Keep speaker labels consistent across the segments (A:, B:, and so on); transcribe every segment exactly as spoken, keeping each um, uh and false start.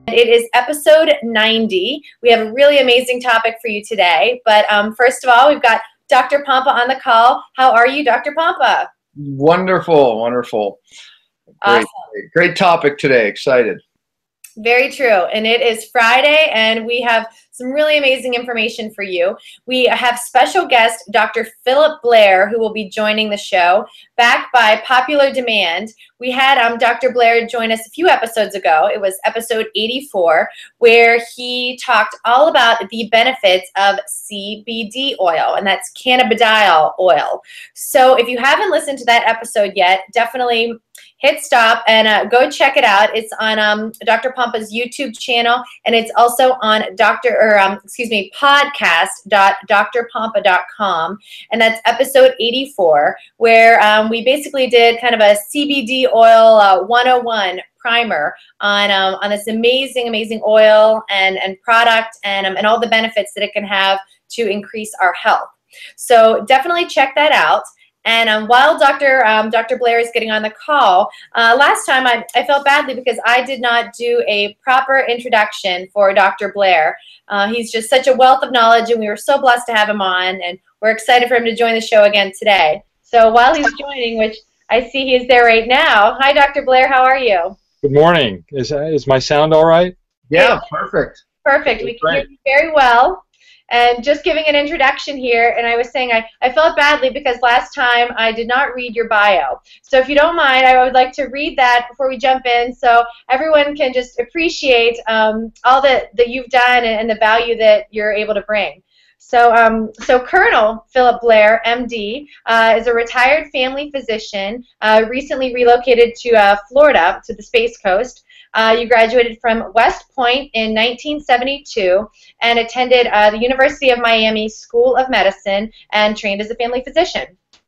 A: It is episode ninety. We have a really amazing topic for you today. But um, first of all, we've got Doctor Pompa on the call. How are you, Doctor Pompa?
B: Wonderful, wonderful.
A: Awesome.
B: Great, great topic today. Excited.
A: Very true. And it is Friday, and we have some really amazing information for you. We have special guest Doctor Philip Blair, who will be joining the show, back by popular demand. We had um, Doctor Blair join us a few episodes ago. It was episode eighty-four, where he talked all about the benefits of C B D oil, and that's cannabidiol oil. So if you haven't listened to that episode yet, definitely hit stop and uh, go check it out. It's on um, Doctor Pompa's YouTube channel, and it's also on Doctor or um, excuse me podcast dot doctor pompa dot com, and that's episode eighty-four, where um, we basically did kind of a C B D oil uh, one oh one primer on um, on this amazing, amazing oil and and product and um, and all the benefits that it can have to increase our health. So definitely check that out. And um, while Doctor Um, Doctor Blair is getting on the call, uh, last time I, I felt badly because I did not do a proper introduction for Doctor Blair. Uh, he's just such a wealth of knowledge, and we were so blessed to have him on, and we're excited for him to join the show again today. So while he's joining, which I see he is there right now, hi, Doctor Blair, how are you?
C: Good morning. Is, is my sound all right?
B: Yeah, perfect.
A: Perfect. We can hear you very well. And just giving an introduction here, and I was saying I, I felt badly because last time I did not read your bio. So if you don't mind, I would like to read that before we jump in so everyone can just appreciate um, all that, that you've done and, and the value that you're able to bring. So, um, so Colonel Philip Blair, M D, uh, is a retired family physician, uh, recently relocated to uh, Florida, to the Space Coast. Uh, you graduated from West Point in nineteen seventy-two and attended uh, the University of Miami School of Medicine and trained as a family physician.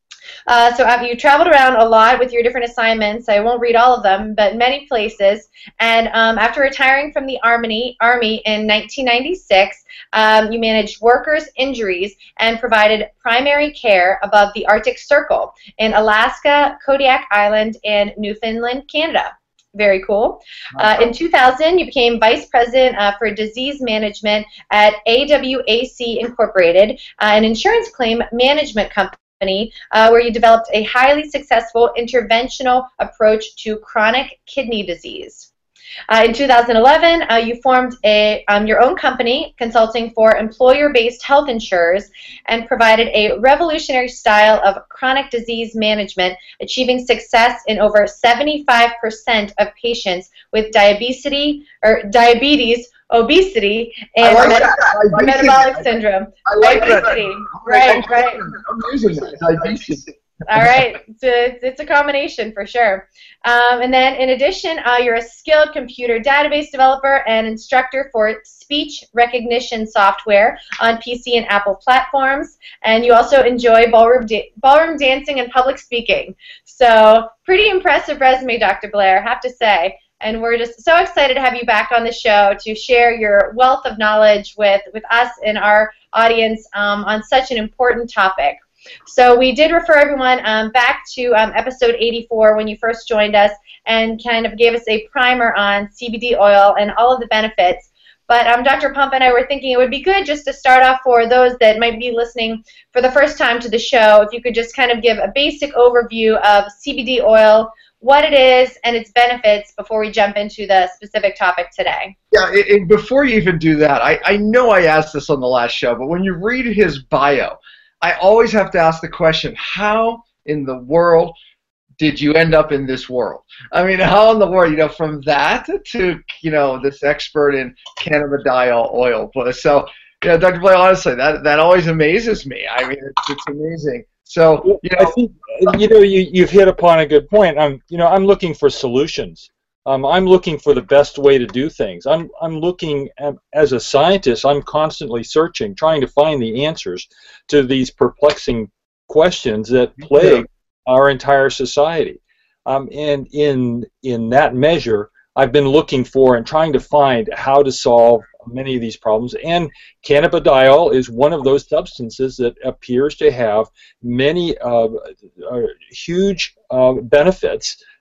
A: Uh, so uh, you traveled around a lot with your different assignments. I won't read all of them, but many places. And um, after retiring from the Army, Army in nineteen ninety-six, um, you managed workers' injuries and provided primary care above the Arctic Circle in Alaska, Kodiak Island, and Newfoundland, Canada. Very cool. Uh, in two thousand, you became Vice President uh, for Disease Management at A W A C Incorporated, uh, an insurance claim management company uh, where you developed a highly successful interventional approach to chronic kidney disease. Uh, in two thousand eleven, uh, you formed a, um, your own company consulting for employer-based health insurers and provided a revolutionary style of chronic disease management, achieving success in over seventy-five percent of patients with diabetes, or diabetes, obesity, and
B: like
A: met metabolic syndrome.
B: I like
A: obesity.
B: That.
A: Right, right.
B: I'm using that. Diabetes.
A: All right, it's a, it's a combination for sure. Um, and then in addition, uh, you're a skilled computer database developer and instructor for speech recognition software on P C and Apple platforms. And you also enjoy ballroom, da ballroom dancing and public speaking. So pretty impressive resume, Doctor Blair, I have to say. And we're just so excited to have you back on the show to share your wealth of knowledge with, with us and our audience um, on such an important topic. So we did refer everyone um, back to um, episode eighty-four when you first joined us and kind of gave us a primer on C B D oil and all of the benefits. But um, Doctor Pompa and I were thinking it would be good just to start off for those that might be listening for the first time to the show, if you could just kind of give a basic overview of C B D oil, what it is, and its benefits before we jump into the specific topic today.
B: Yeah, and before you even do that, I, I know I asked this on the last show, but when you read his bio, I always have to ask the question, how in the world did you end up in this world? I mean, how in the world, you know, from that to, you know, this expert in cannabidiol oil. So, you know, Doctor Blair, honestly, that, that always amazes me. I mean, it's, it's amazing. So, you know,
C: I think, you know, you, you've hit upon a good point. I'm, you know, I'm looking for solutions. Um, I'm looking for the best way to do things. I'm, I'm looking, at, as a scientist, I'm constantly searching, trying to find the answers to these perplexing questions that plague our entire society. Um, and in, in that measure, I've been looking for and trying to find how to solve many of these problems. And cannabidiol is one of those substances that appears to have many uh, uh, huge uh, benefits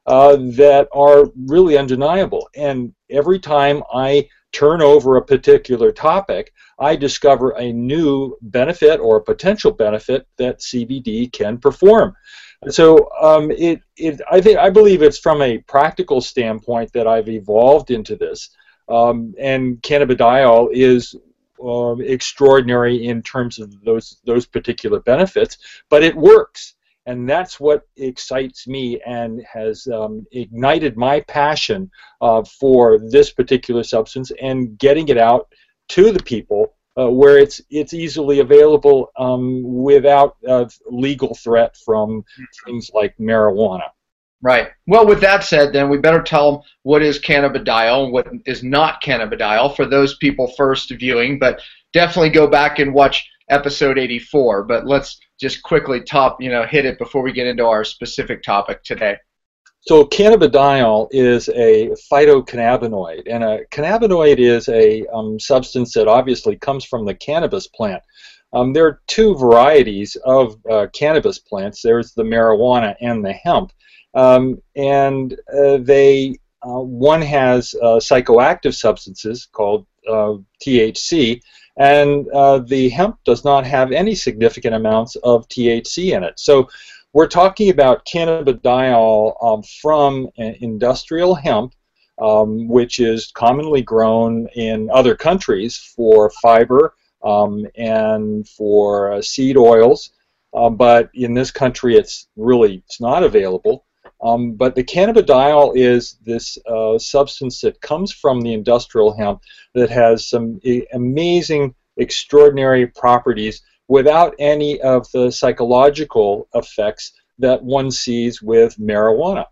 C: uh, that are really undeniable. And every time I turn over a particular topic, I discover a new benefit or a potential benefit that C B D can perform. So um, it, it, I think, I believe it's from a practical standpoint that I've evolved into this. Um, and cannabidiol is um, extraordinary in terms of those those particular benefits, but it works, and that's what excites me and has um, ignited my passion uh, for this particular substance and getting it out to the people. Uh, where it's it's easily available um, without uh, legal threat from things like marijuana.
B: Right. Well, with that said, then we better tell them what is cannabidiol and what is not cannabidiol for those people first viewing. But definitely go back and watch episode eighty-four. But let's just quickly top, you know, hit it before we get into our specific topic today.
C: So cannabidiol is a phytocannabinoid, and a cannabinoid is a um, substance that obviously comes from the cannabis plant. Um, there are two varieties of uh, cannabis plants. There's the marijuana and the hemp, um, and uh, they uh, one has uh, psychoactive substances called uh, T H C, and uh, the hemp does not have any significant amounts of T H C in it. So we're talking about cannabidiol um, from industrial hemp, um, which is commonly grown in other countries for fiber um, and for uh, seed oils, uh, but in this country it's really it's not available. Um, but the cannabidiol is this uh, substance that comes from the industrial hemp that has some amazing, extraordinary properties without any of the psychological effects that one sees with marijuana.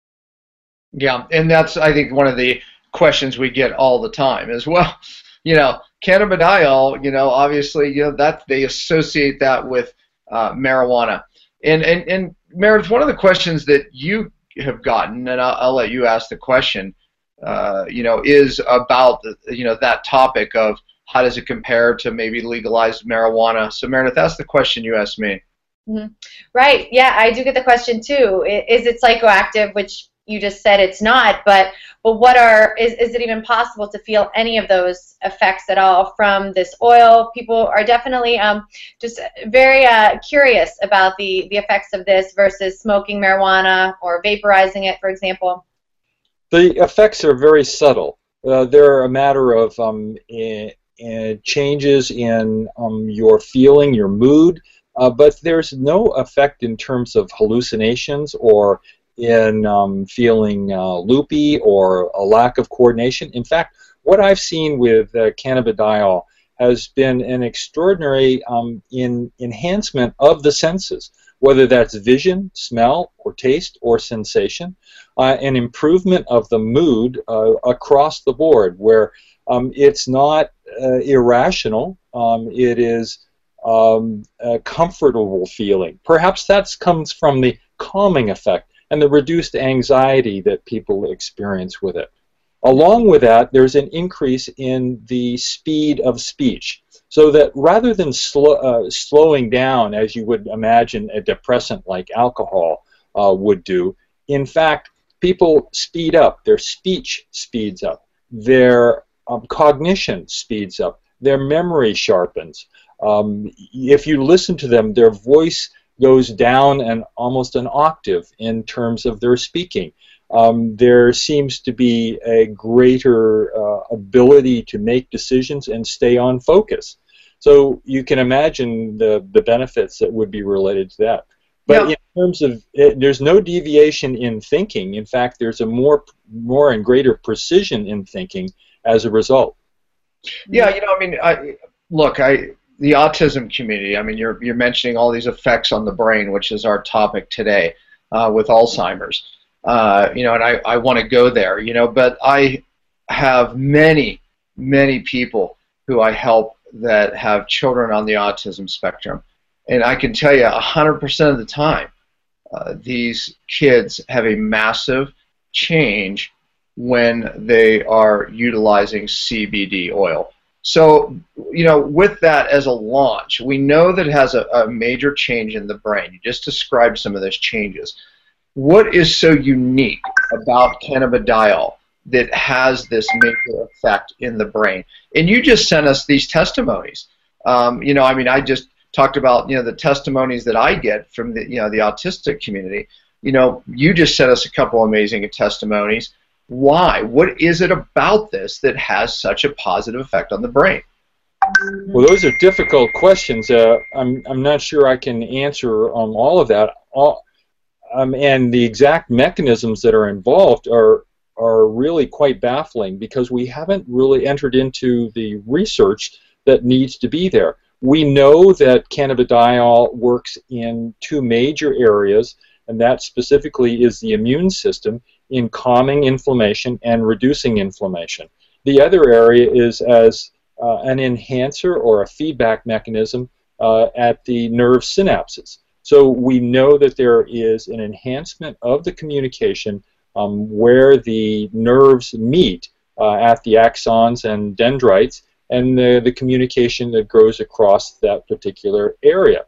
B: Yeah, and that's, I think, one of the questions we get all the time as well. You know, cannabidiol, you know, obviously, you know, that they associate that with uh, marijuana. And, and, and Meredith, one of the questions that you have gotten, and I'll, I'll let you ask the question, uh, you know, is about, you know, that topic of how does it compare to maybe legalized marijuana? So, Meredith, that's the question you asked me.
A: Mm-hmm. Right. Yeah, I do get the question too. Is it psychoactive? Which you just said it's not. But but what are is is it even possible to feel any of those effects at all from this oil? People are definitely um, just very uh, curious about the the effects of this versus smoking marijuana or vaporizing it, for example.
C: The effects are very subtle. Uh, they're a matter of um, in, in changes in um, your feeling, your mood, uh, but there's no effect in terms of hallucinations or in um, feeling uh, loopy or a lack of coordination. In fact, what I've seen with uh, cannabidiol has been an extraordinary um, in enhancement of the senses, whether that's vision, smell, or taste, or sensation, uh, an improvement of the mood uh, across the board, where um, it's not uh, irrational, um, it is um, a comfortable feeling. Perhaps that comes from the calming effect and the reduced anxiety that people experience with it. Along with that, there's an increase in the speed of speech, so that rather than slow, uh, slowing down, as you would imagine a depressant like alcohol uh, would do, in fact, people speed up. Their speech speeds up. Their um, cognition speeds up. Their memory sharpens. Um, if you listen to them, their voice goes down and almost an octave in terms of their speaking. Um, there seems to be a greater uh, ability to make decisions and stay on focus. So you can imagine the, the benefits that would be related to that. But yeah. in terms of, it, there's no deviation in thinking. In fact, there's a more, more and greater precision in thinking as a result.
B: Yeah, you know, I mean, I, look, I, the autism community, I mean, you're, you're mentioning all these effects on the brain, which is our topic today uh, with Alzheimer's. Uh, you know, and I, I want to go there, you know, but I have many, many people who I help that have children on the autism spectrum. And I can tell you one hundred percent of the time, uh, these kids have a massive change when they are utilizing C B D oil. So, you know, with that as a launch, we know that it has a, a major change in the brain. You just described some of those changes. what is so unique about cannabidiol that has this major effect in the brain? And you just sent us these testimonies. Um, you know, I mean, I just talked about, you know, the testimonies that I get from the, you know, the autistic community. You know, you just sent us a couple amazing testimonies. Why? What is it about this that has such a positive effect on the brain?
C: Well, those are difficult questions. Uh, I'm, I'm not sure I can answer um, all of that. All, um, and the exact mechanisms that are involved are, are really quite baffling because we haven't really entered into the research that needs to be there. We know that cannabidiol works in two major areas, and that specifically is the immune system in calming inflammation and reducing inflammation. The other area is as uh, an enhancer or a feedback mechanism uh, at the nerve synapses. So we know that there is an enhancement of the communication um, where the nerves meet uh, at the axons and dendrites, and the, the communication that goes across that particular area.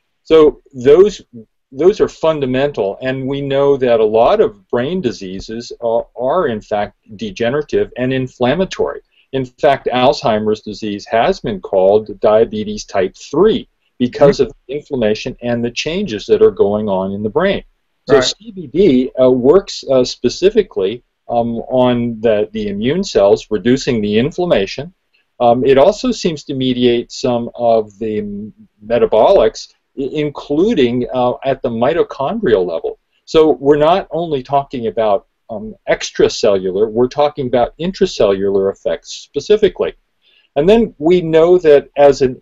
C: So those those are fundamental, and we know that a lot of brain diseases are, are in fact degenerative and inflammatory. In fact, Alzheimer's disease has been called diabetes type three because of the inflammation and the changes that are going on in the brain. So right. C B D uh, works uh, specifically um, on the, the immune cells, reducing the inflammation. Um, it also seems to mediate some of the metabolics, including uh, at the mitochondrial level. So we're not only talking about um, extracellular, we're talking about intracellular effects specifically. And then we know that as an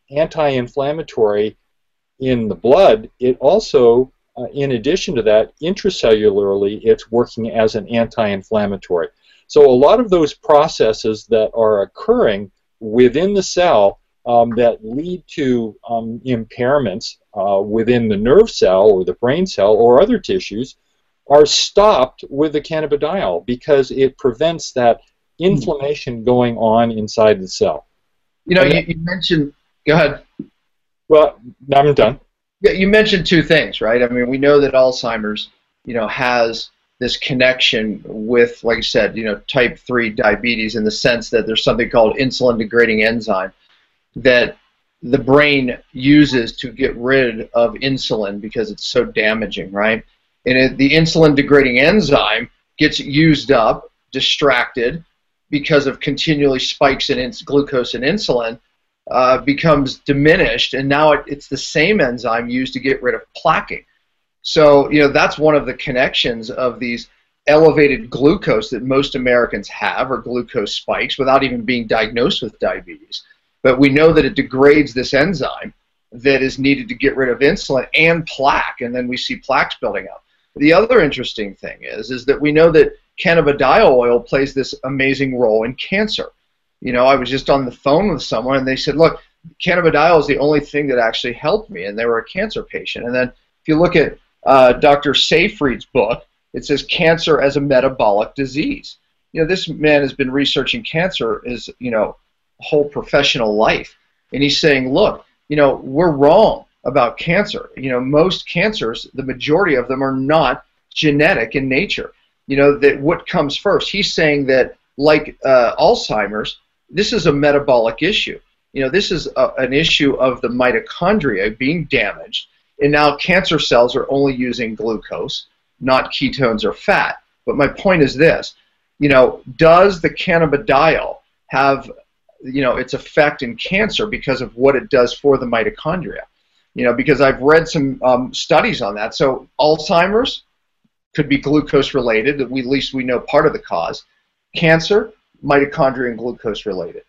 C: anti-inflammatory in the blood, it also, uh, in addition to that, intracellularly, it's working as an anti-inflammatory. So a lot of those processes that are occurring within the cell um, that lead to um, impairments uh, within the nerve cell or the brain cell or other tissues are stopped with the cannabidiol because it prevents that inflammation going on inside the cell.
B: You know, you, you mentioned, go ahead.
C: Well, I'm done.
B: Yeah, you mentioned two things, right? I mean, we know that Alzheimer's, you know, has this connection with, like I said, you know, type three diabetes in the sense that there's something called insulin-degrading enzyme that the brain uses to get rid of insulin because it's so damaging, right? And it, the insulin-degrading enzyme gets used up, distracted, because of continually spikes in ins glucose and insulin, uh, becomes diminished, and now it, it's the same enzyme used to get rid of plaquing. So, you know, that's one of the connections of these elevated glucose that most Americans have, or glucose spikes, without even being diagnosed with diabetes. But we know that it degrades this enzyme that is needed to get rid of insulin and plaque, and then we see plaques building up. The other interesting thing is, is that we know that cannabidiol oil plays this amazing role in cancer. You know, I was just on the phone with someone, and they said, look, cannabidiol is the only thing that actually helped me, and they were a cancer patient. And then if you look at uh, Doctor Seyfried's book, it says cancer as a metabolic disease. You know, this man has been researching cancer his, you know, whole professional life, and he's saying, look, you know, we're wrong about cancer. You know, most cancers, the majority of them are not genetic in nature. You know, that what comes first. He's saying that, like uh, Alzheimer's, this is a metabolic issue. You know, this is a, an issue of the mitochondria being damaged, and now cancer cells are only using glucose, not ketones or fat. But my point is this, you know, does the cannabidiol have, you know, its effect in cancer because of what it does for the mitochondria? You know, because I've read some um, studies on that. So Alzheimer's could be glucose related, at least we know part of the cause. Cancer, mitochondria and glucose related.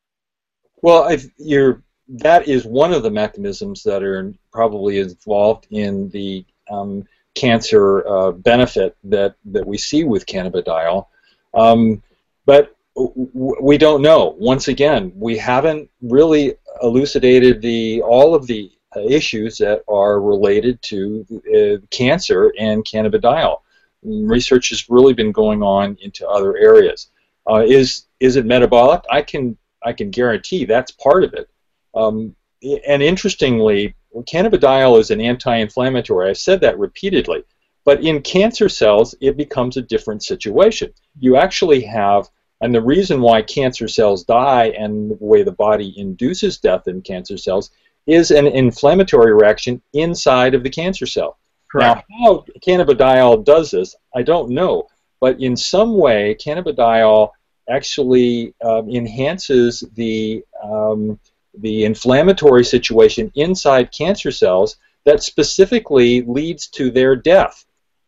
C: Well, if you're, that is one of the mechanisms that are probably involved in the um, cancer uh, benefit that, that we see with cannabidiol. Um, but w we don't know. Once again, we haven't really elucidated the all of the uh, issues that are related to uh, cancer and cannabidiol. Research has really been going on into other areas. Uh, is is it metabolic? I can I can guarantee that's part of it. Um, and interestingly, cannabidiol is an anti-inflammatory. I've said that repeatedly, But in cancer cells, it becomes a different situation. You actually have, and the reason why cancer cells die and the way the body induces death in cancer cells is an inflammatory reaction inside of the cancer cell.
B: Correct.
C: Now, how cannabidiol does this, I don't know. But in some way, cannabidiol actually um, enhances the, um, the inflammatory situation inside cancer cells that specifically leads to their death.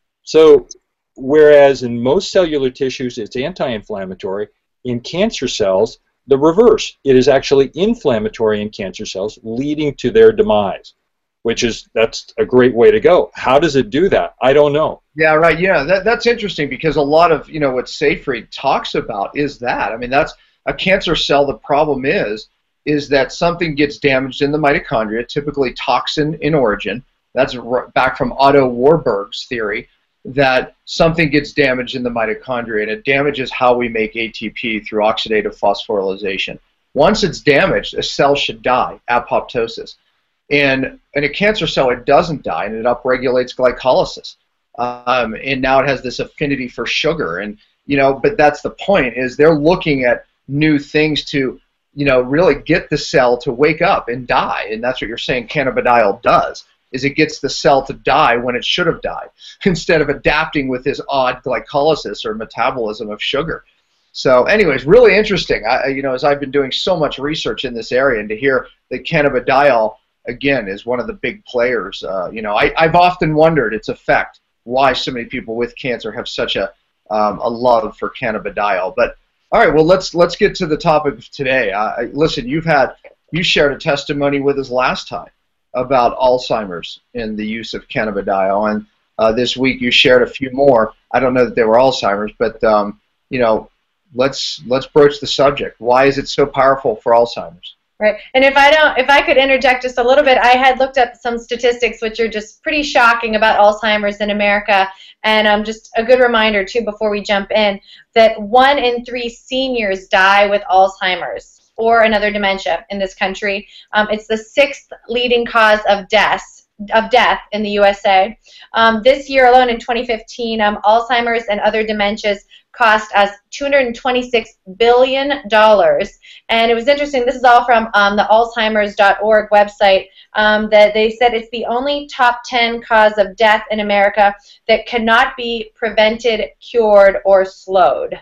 C: So, whereas in most cellular tissues it's anti-inflammatory, in cancer cells, the reverse. It is actually inflammatory in cancer cells, leading to their demise, which is, that's a great way to go. How does it do that? I don't know.
B: Yeah, right. Yeah, that, that's interesting because a lot of, you know, what Seyfried talks about is that. I mean, that's a cancer cell. The problem is, is that something gets damaged in the mitochondria, typically toxin in origin. That's back from Otto Warburg's theory, that something gets damaged in the mitochondria, and it damages how we make A T P through oxidative phosphorylation. Once it's damaged, a cell should die, apoptosis. And in a cancer cell, it doesn't die, and it upregulates glycolysis. Um, and now it has this affinity for sugar. And, you know, but that's the point, is they're looking at new things to, you know, really get the cell to wake up and die. And that's what you're saying cannabidiol does, is it gets the cell to die when it should have died, instead of adapting with this odd glycolysis or metabolism of sugar. So anyways, really interesting. I, you know, as I've been doing so much research in this area, and to hear that cannabidiol, again, is one of the big players. Uh, you know, I, I've often wondered its effect, why so many people with cancer have such a, um, a love for cannabidiol. But all right, well, let's let's get to the topic of today. Uh, listen, you've had, you shared a testimony with us last time about Alzheimer's and the use of cannabidiol, and uh, this week you shared a few more. I don't know that they were Alzheimer's, but um, you know, let's let's broach the subject. Why is it so powerful for Alzheimer's?
A: Right, and if I don't, if I could interject just a little bit, I had looked up some statistics which are just pretty shocking about Alzheimer's in America, and um, just a good reminder too before we jump in, that one in three seniors die with Alzheimer's or another dementia in this country. Um, it's the sixth leading cause of deaths of death in the U S A. Um, this year alone, in twenty fifteen, um, Alzheimer's and other dementias cost us two hundred twenty-six billion dollars. And it was interesting, this is all from um, the Alzheimers dot org website, um, that they said it's the only top ten cause of death in America that cannot be prevented, cured, or slowed.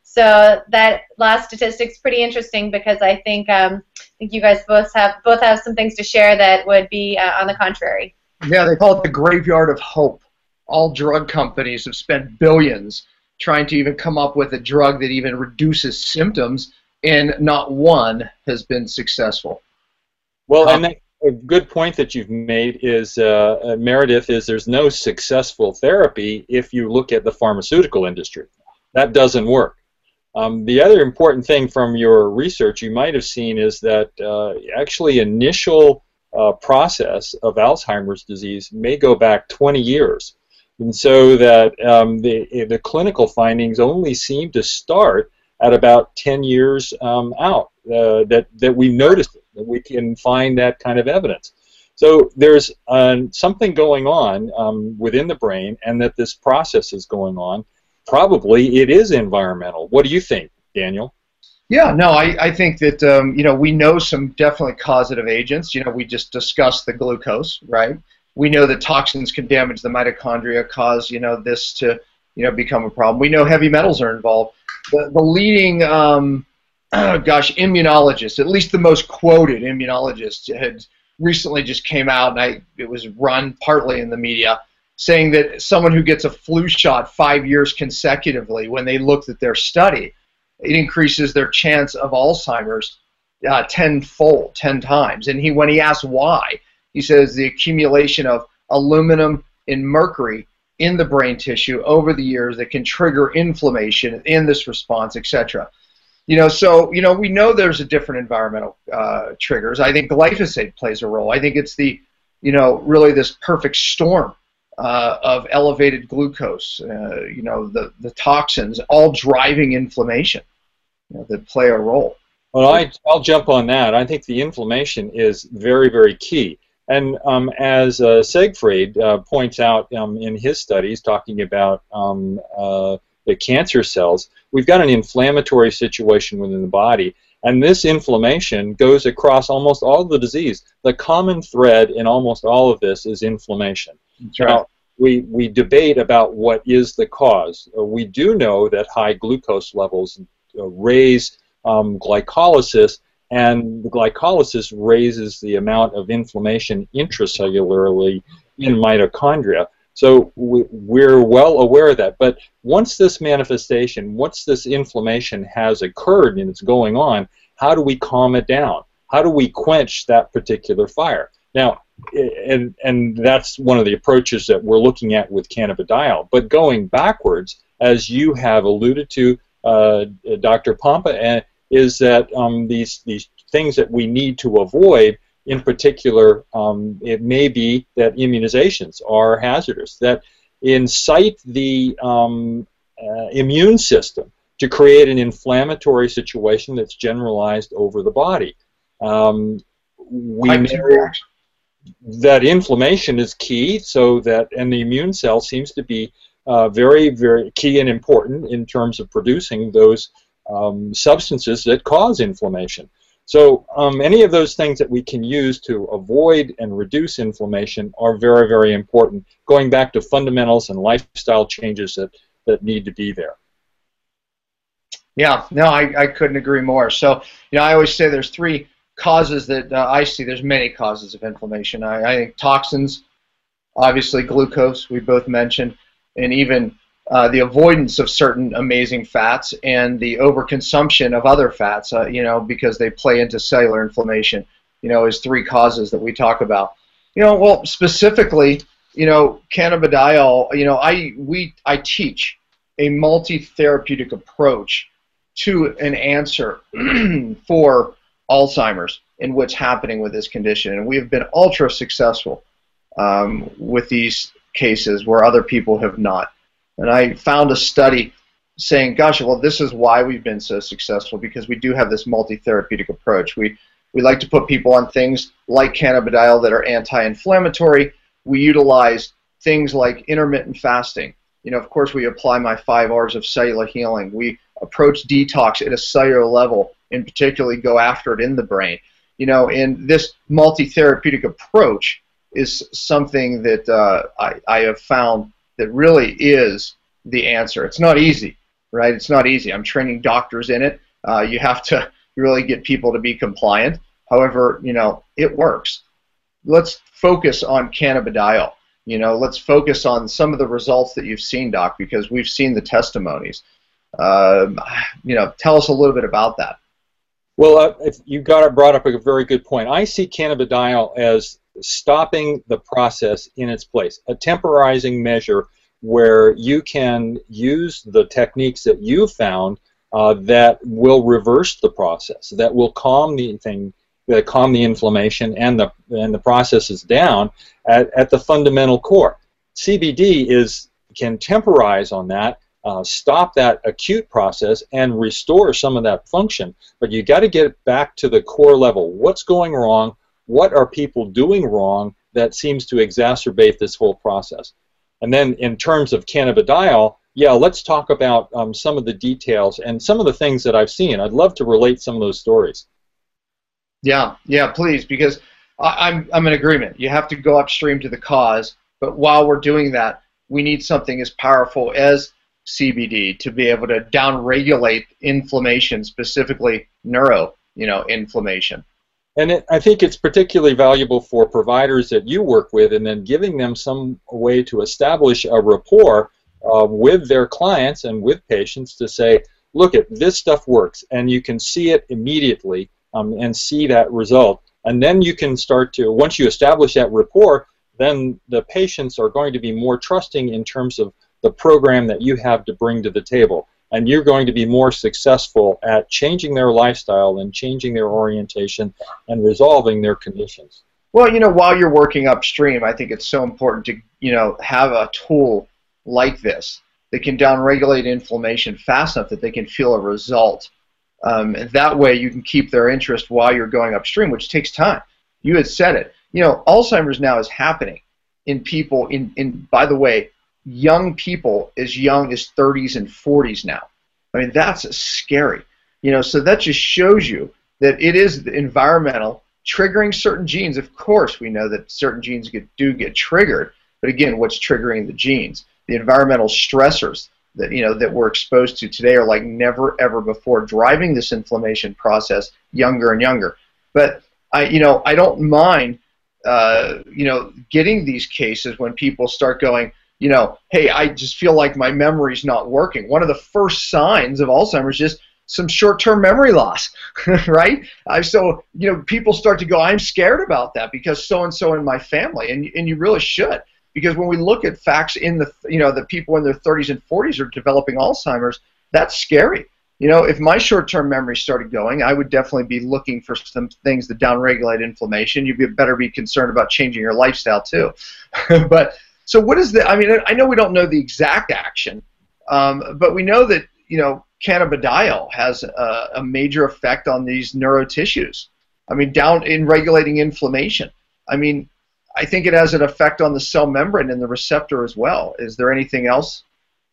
A: So that last statistic's pretty interesting, because I think um, I think you guys both have both have some things to share that would be uh, on the contrary.
B: Yeah, they call it the graveyard of hope. All drug companies have spent billions trying to even come up with a drug that even reduces symptoms, and not one has been successful.
C: Well, um, and that, a good point that you've made is, uh, uh, Meredith, is there's no successful therapy if you look at the pharmaceutical industry. That doesn't work. Um, the other important thing from your research you might have seen is that uh, actually initial uh, process of Alzheimer's disease may go back twenty years. And so that um, the, the clinical findings only seem to start at about ten years um, out, uh, that, that we notice it, that we can find that kind of evidence. So there's uh, something going on um, within the brain, and that this process is going on. Probably it is environmental. What do you think, Daniel?
B: Yeah, no, I, I think that, um, you know, we know some definitely causative agents. You know, we just discussed the glucose, right? We know that toxins can damage the mitochondria, cause, you know, this to, you know, become a problem. We know heavy metals are involved. The, the leading, um, oh gosh, immunologist, at least the most quoted immunologist, had recently just came out, and I, it was run partly in the media, saying that someone who gets a flu shot five years consecutively, when they looked at their study, it increases their chance of Alzheimer's uh, tenfold, ten times. And he, when he asked why, he says the accumulation of aluminum and mercury in the brain tissue over the years that can trigger inflammation in this response, et cetera. You know, so, you know, we know there's a different environmental uh, triggers. I think glyphosate plays a role. I think it's the, you know, really this perfect storm Uh, of elevated glucose, uh, you know, the, the toxins, all driving inflammation, you know, that play a role.
C: Well, I, I'll jump on that. I think the inflammation is very, very key. And um, as uh, Siegfried uh, points out um, in his studies, talking about um, uh, the cancer cells, we've got an inflammatory situation within the body, and this inflammation goes across almost all the disease. The common thread in almost all of this is inflammation.
B: That's right.
C: Now, we, we debate about what is the cause. Uh, we do know that high glucose levels uh, raise um, glycolysis, and the glycolysis raises the amount of inflammation intracellularly in mitochondria. So we, we're well aware of that. But once this manifestation, once this inflammation has occurred and it's going on, how do we calm it down? How do we quench that particular fire? Now, and, and that's one of the approaches that we're looking at with cannabidiol. But going backwards, as you have alluded to, uh, Doctor Pompa, is that um, these, these things that we need to avoid, in particular, um, it may be that immunizations are hazardous, that incite the um, uh, immune system to create an inflammatory situation that's generalized over the body. Um, we know that inflammation is key, so that, and the immune cell seems to be uh, very, very key and important in terms of producing those um, substances that cause inflammation. So um, any of those things that we can use to avoid and reduce inflammation are very, very important, going back to fundamentals and lifestyle changes that, that need to be there.
B: Yeah, no, I, I couldn't agree more. So, you know, I always say there's three causes that uh, I see. There's many causes of inflammation. I, I think toxins, obviously glucose, we both mentioned, and even Uh, the avoidance of certain amazing fats and the overconsumption of other fats, uh, you know, because they play into cellular inflammation, you know, is three causes that we talk about. You know, well, specifically, you know, cannabidiol, you know, I, we, I teach a multi-therapeutic approach to an answer for Alzheimer's and what's happening with this condition. And we have been ultra successful um, with these cases where other people have not. And I found a study saying, gosh, well, this is why we've been so successful, because we do have this multi-therapeutic approach. We, we like to put people on things like cannabidiol that are anti-inflammatory. We utilize things like intermittent fasting. You know, of course, we apply my five R's of cellular healing. We approach detox at a cellular level and particularly go after it in the brain. You know, and this multi-therapeutic approach is something that uh, I, I have found that really is the answer. It's not easy, right? It's not easy. I'm training doctors in it. Uh, you have to really get people to be compliant. However, you know, it works. Let's focus on cannabidiol. You know, let's focus on some of the results that you've seen, Doc, because we've seen the testimonies. Uh, you know, tell us a little bit about that.
C: Well, uh, if you got it brought up a very good point. I see cannabidiol as stopping the process in its place, a temporizing measure where you can use the techniques that you found uh, that will reverse the process, that will calm the thing, that calm the inflammation and the and the processes down at, at the fundamental core. C B D is can temporize on that, uh, stop that acute process, and restore some of that function. But you got to get it back to the core level. What's going wrong? What are people doing wrong that seems to exacerbate this whole process? And then in terms of cannabidiol, yeah, let's talk about um, some of the details and some of the things that I've seen. I'd love to relate some of those stories.
B: Yeah, yeah, please, because I, I'm, I'm in agreement. You have to go upstream to the cause, but while we're doing that, we need something as powerful as C B D to be able to downregulate inflammation, specifically neuro, you know, inflammation.
C: And it, I think it's particularly valuable for providers that you work with, and then giving them some way to establish a rapport uh, with their clients and with patients to say, look, at this stuff works, and you can see it immediately um, and see that result. And then you can start to, once you establish that rapport, then the patients are going to be more trusting in terms of the program that you have to bring to the table. And you're going to be more successful at changing their lifestyle and changing their orientation and resolving their conditions.
B: Well, you know, while you're working upstream, I think it's so important to, you know, have a tool like this that can downregulate inflammation fast enough that they can feel a result. Um, and that way you can keep their interest while you're going upstream, which takes time. You had said it. you know, Alzheimer's now is happening in people, in, in by the way, young people as young as thirties and forties now. I mean, that's scary. You know, so that just shows you that it is environmental, triggering certain genes. Of course, we know that certain genes get, do get triggered, but again, what's triggering the genes? The environmental stressors that, you know, that we're exposed to today are like never ever before, driving this inflammation process younger and younger. But I, you know, I don't mind, uh, you know, getting these cases when people start going, you know, hey, I just feel like my memory's not working. One of the first signs of Alzheimer's is just some short-term memory loss, right? I, so, you know, people start to go, I'm scared about that because so-and-so in my family, and, and you really should, because when we look at facts in the, you know, the people in their thirties and forties are developing Alzheimer's, that's scary. You know, if my short-term memory started going, I would definitely be looking for some things that downregulate inflammation. You'd be, better be concerned about changing your lifestyle too. But, so what is the, I mean, I know we don't know the exact action, um, but we know that, you know, cannabidiol has a, a major effect on these neurotissues. I mean, down in regulating inflammation. I mean, I think it has an effect on the cell membrane and the receptor as well. Is there anything else?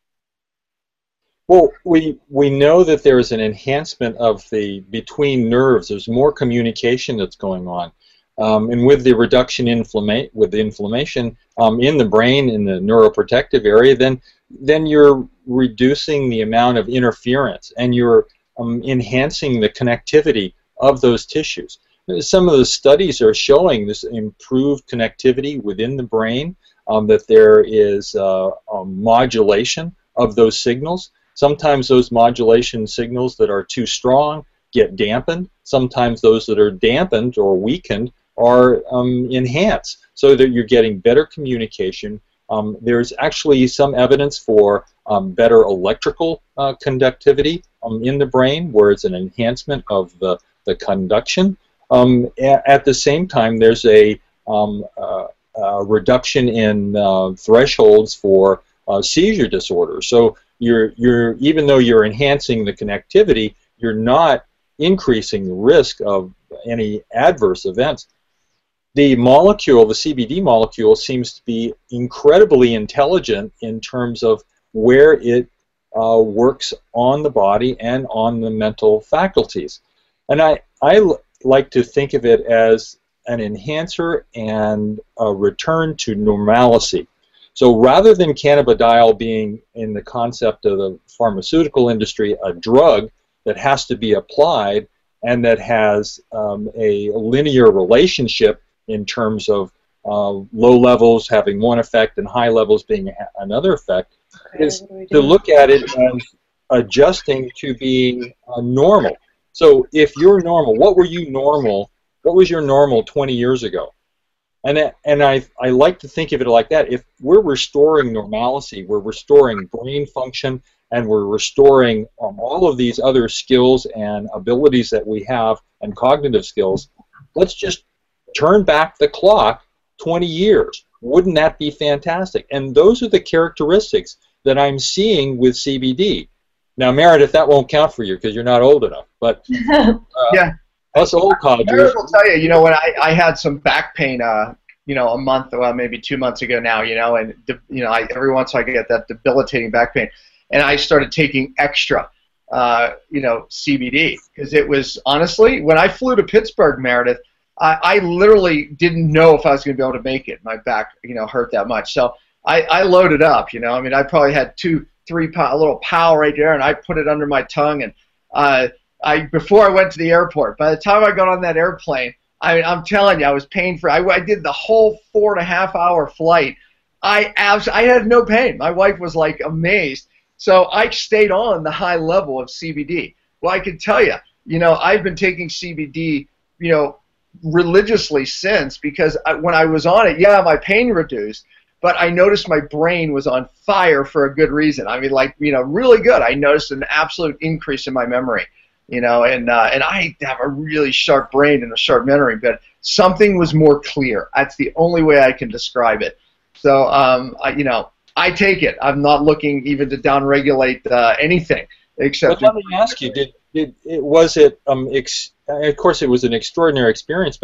C: Well, we we know that there is an enhancement of the between nerves. There's more communication that's going on, um, and with the reduction inflama with the inflammation um, in the brain in the neuroprotective area, then then you're reducing the amount of interference and you're um, enhancing the connectivity of those tissues. Some of the studies are showing this improved connectivity within the brain, um, that there is uh, a modulation of those signals. Sometimes those modulation signals that are too strong get dampened. Sometimes those that are dampened or weakened are um, enhanced so that you're getting better communication. Um, there's actually some evidence for um, better electrical uh, conductivity um, in the brain, where it's an enhancement of the, the conduction. Um, at the same time, there's a, um, uh, a reduction in uh, thresholds for uh, seizure disorder. So you're, you're, even though you're enhancing the connectivity, you're not increasing the risk of any adverse events. The molecule, the C B D molecule, seems to be incredibly intelligent in terms of where it uh, works on the body and on the mental faculties. And I, I like to think of it as an enhancer and a return to normalcy. So rather than cannabidiol being, in the concept of the pharmaceutical industry, a drug that has to be applied and that has um, a linear relationship in terms of uh, low levels having one effect and high levels being another effect, okay, is to look at it as adjusting to being uh, normal. So if you're normal, what were you normal? What was your normal twenty years ago? And, and I, I like to think of it like that. If we're restoring normalcy, we're restoring brain function, and we're restoring um, all of these other skills and abilities that we have and cognitive skills, let's just turn back the clock twenty years. Wouldn't that be fantastic? And those are the characteristics that I'm seeing with C B D. Now, Meredith, that won't count for you because you're not old enough. But uh,
B: yeah,
C: us old codgers.
B: Meredith will tell you, you know, when I, I had some back pain, uh, you know, a month, well, maybe two months ago now, you know, and, you know, I, every once in a while I get that debilitating back pain. And I started taking extra, uh, you know, C B D because it was, honestly, when I flew to Pittsburgh, Meredith, I, I literally didn't know if I was going to be able to make it. My back, you know, hurt that much. So I, I loaded up, you know. I mean, I probably had two, three pound, a little pal right there, and I put it under my tongue. And uh, I before I went to the airport, by the time I got on that airplane, I mean, I'm telling you, I was pain-free. I, I did the whole four and a half hour flight. I abs I had no pain. My wife was like amazed. So I stayed on the high level of C B D. Well, I can tell you, you know, I've been taking C B D, you know, religiously since, because I, when I was on it, yeah, my pain reduced, but I noticed my brain was on fire for a good reason. I mean, like, you know, really good. I noticed an absolute increase in my memory, you know, and uh, and I have a really sharp brain and a sharp memory, but something was more clear. That's the only way I can describe it. So, um, I, you know, I take it. I'm not looking even to downregulate uh, anything except.
C: But let me ask you: Did did it, was it um? Ex of course, it was an extraordinary experience. But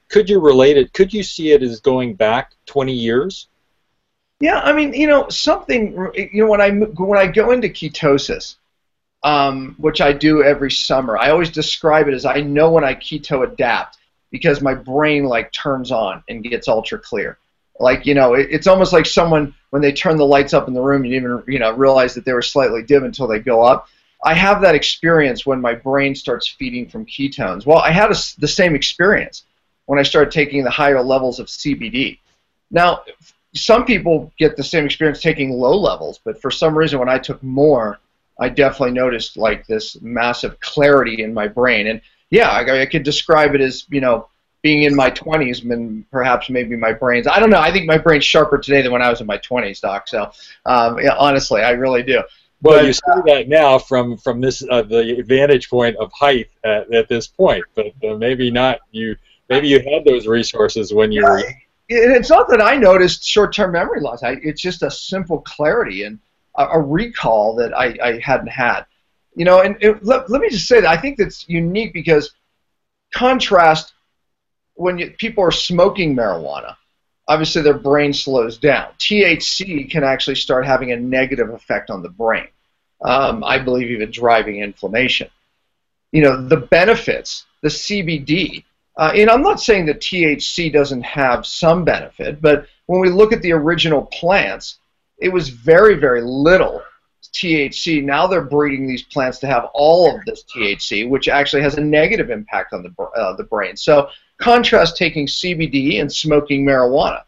C: could you relate it? Could you see it as going back twenty years?
B: Yeah, I mean, you know, something. You know, when I when I go into ketosis, um, which I do every summer, I always describe it as I know when I keto adapt because my brain like turns on and gets ultra clear. Like, you know, it, it's almost like someone when they turn the lights up in the room, you didn't even you know realize that they were slightly dim until they go up. I have that experience when my brain starts feeding from ketones. Well, I had a, the same experience when I started taking the higher levels of C B D. Now, some people get the same experience taking low levels, but for some reason when I took more, I definitely noticed like this massive clarity in my brain. And yeah, I, I could describe it as, you know, being in my twenties and perhaps maybe my brain's, I don't know, I think my brain's sharper today than when I was in my twenties, Doc. So um, yeah, honestly, I really do.
C: Well,
B: but,
C: you say that now from from this uh, the vantage point of height at, at this point, but uh, maybe not. You maybe you had those resources when you
B: yeah,
C: were.
B: And it's not that I noticed short-term memory loss. I, it's just a simple clarity and a, a recall that I, I hadn't had. You know, and it, let, let me just say that I think that's unique because contrast when you, people are smoking marijuana, obviously their brain slows down. T H C can actually start having a negative effect on the brain. Um, I believe even driving inflammation. You know, the benefits, the C B D, uh, and I'm not saying that T H C doesn't have some benefit, but when we look at the original plants, it was very, very little T H C. Now they're breeding these plants to have all of this T H C, which actually has a negative impact on the, uh, the brain. So contrast taking C B D and smoking marijuana.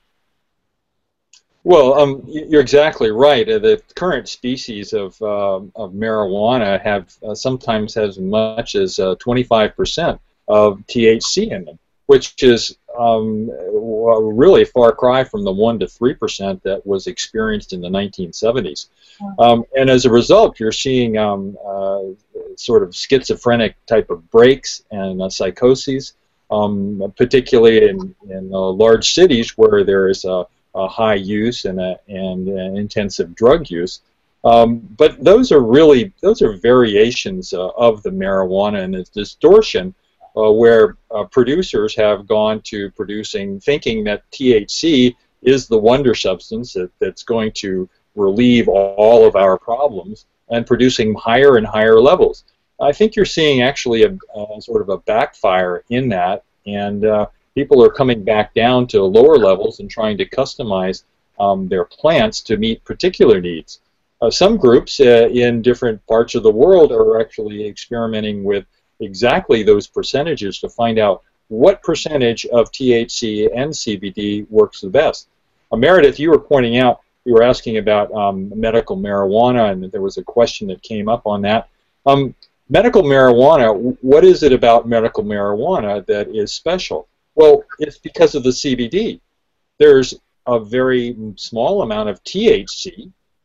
C: Well, um, you're exactly right. Uh, the current species of, um, of marijuana have uh, sometimes as much as uh, twenty-five percent of T H C in them, which is um, really a far cry from the one to three percent that was experienced in the nineteen seventies. Um, and as a result, you're seeing um, uh, sort of schizophrenic type of breaks and uh, psychoses, um, particularly in, in uh, large cities where there is a Uh, high use and, a, and uh, intensive drug use, um, but those are really those are variations uh, of the marijuana and its distortion, uh, where uh, producers have gone to producing thinking that T H C is the wonder substance that, that's going to relieve all of our problems, and producing higher and higher levels. I think you're seeing actually a, a sort of a backfire in that, and uh, people are coming back down to lower levels and trying to customize um, their plants to meet particular needs. Uh, some groups uh, in different parts of the world are actually experimenting with exactly those percentages to find out what percentage of T H C and C B D works the best. Uh, Meredith, you were pointing out, you were asking about um, medical marijuana, and there was a question that came up on that. Um, medical marijuana, what is it about medical marijuana that is special? Well, it's because of the C B D. There's a very small amount of T H C,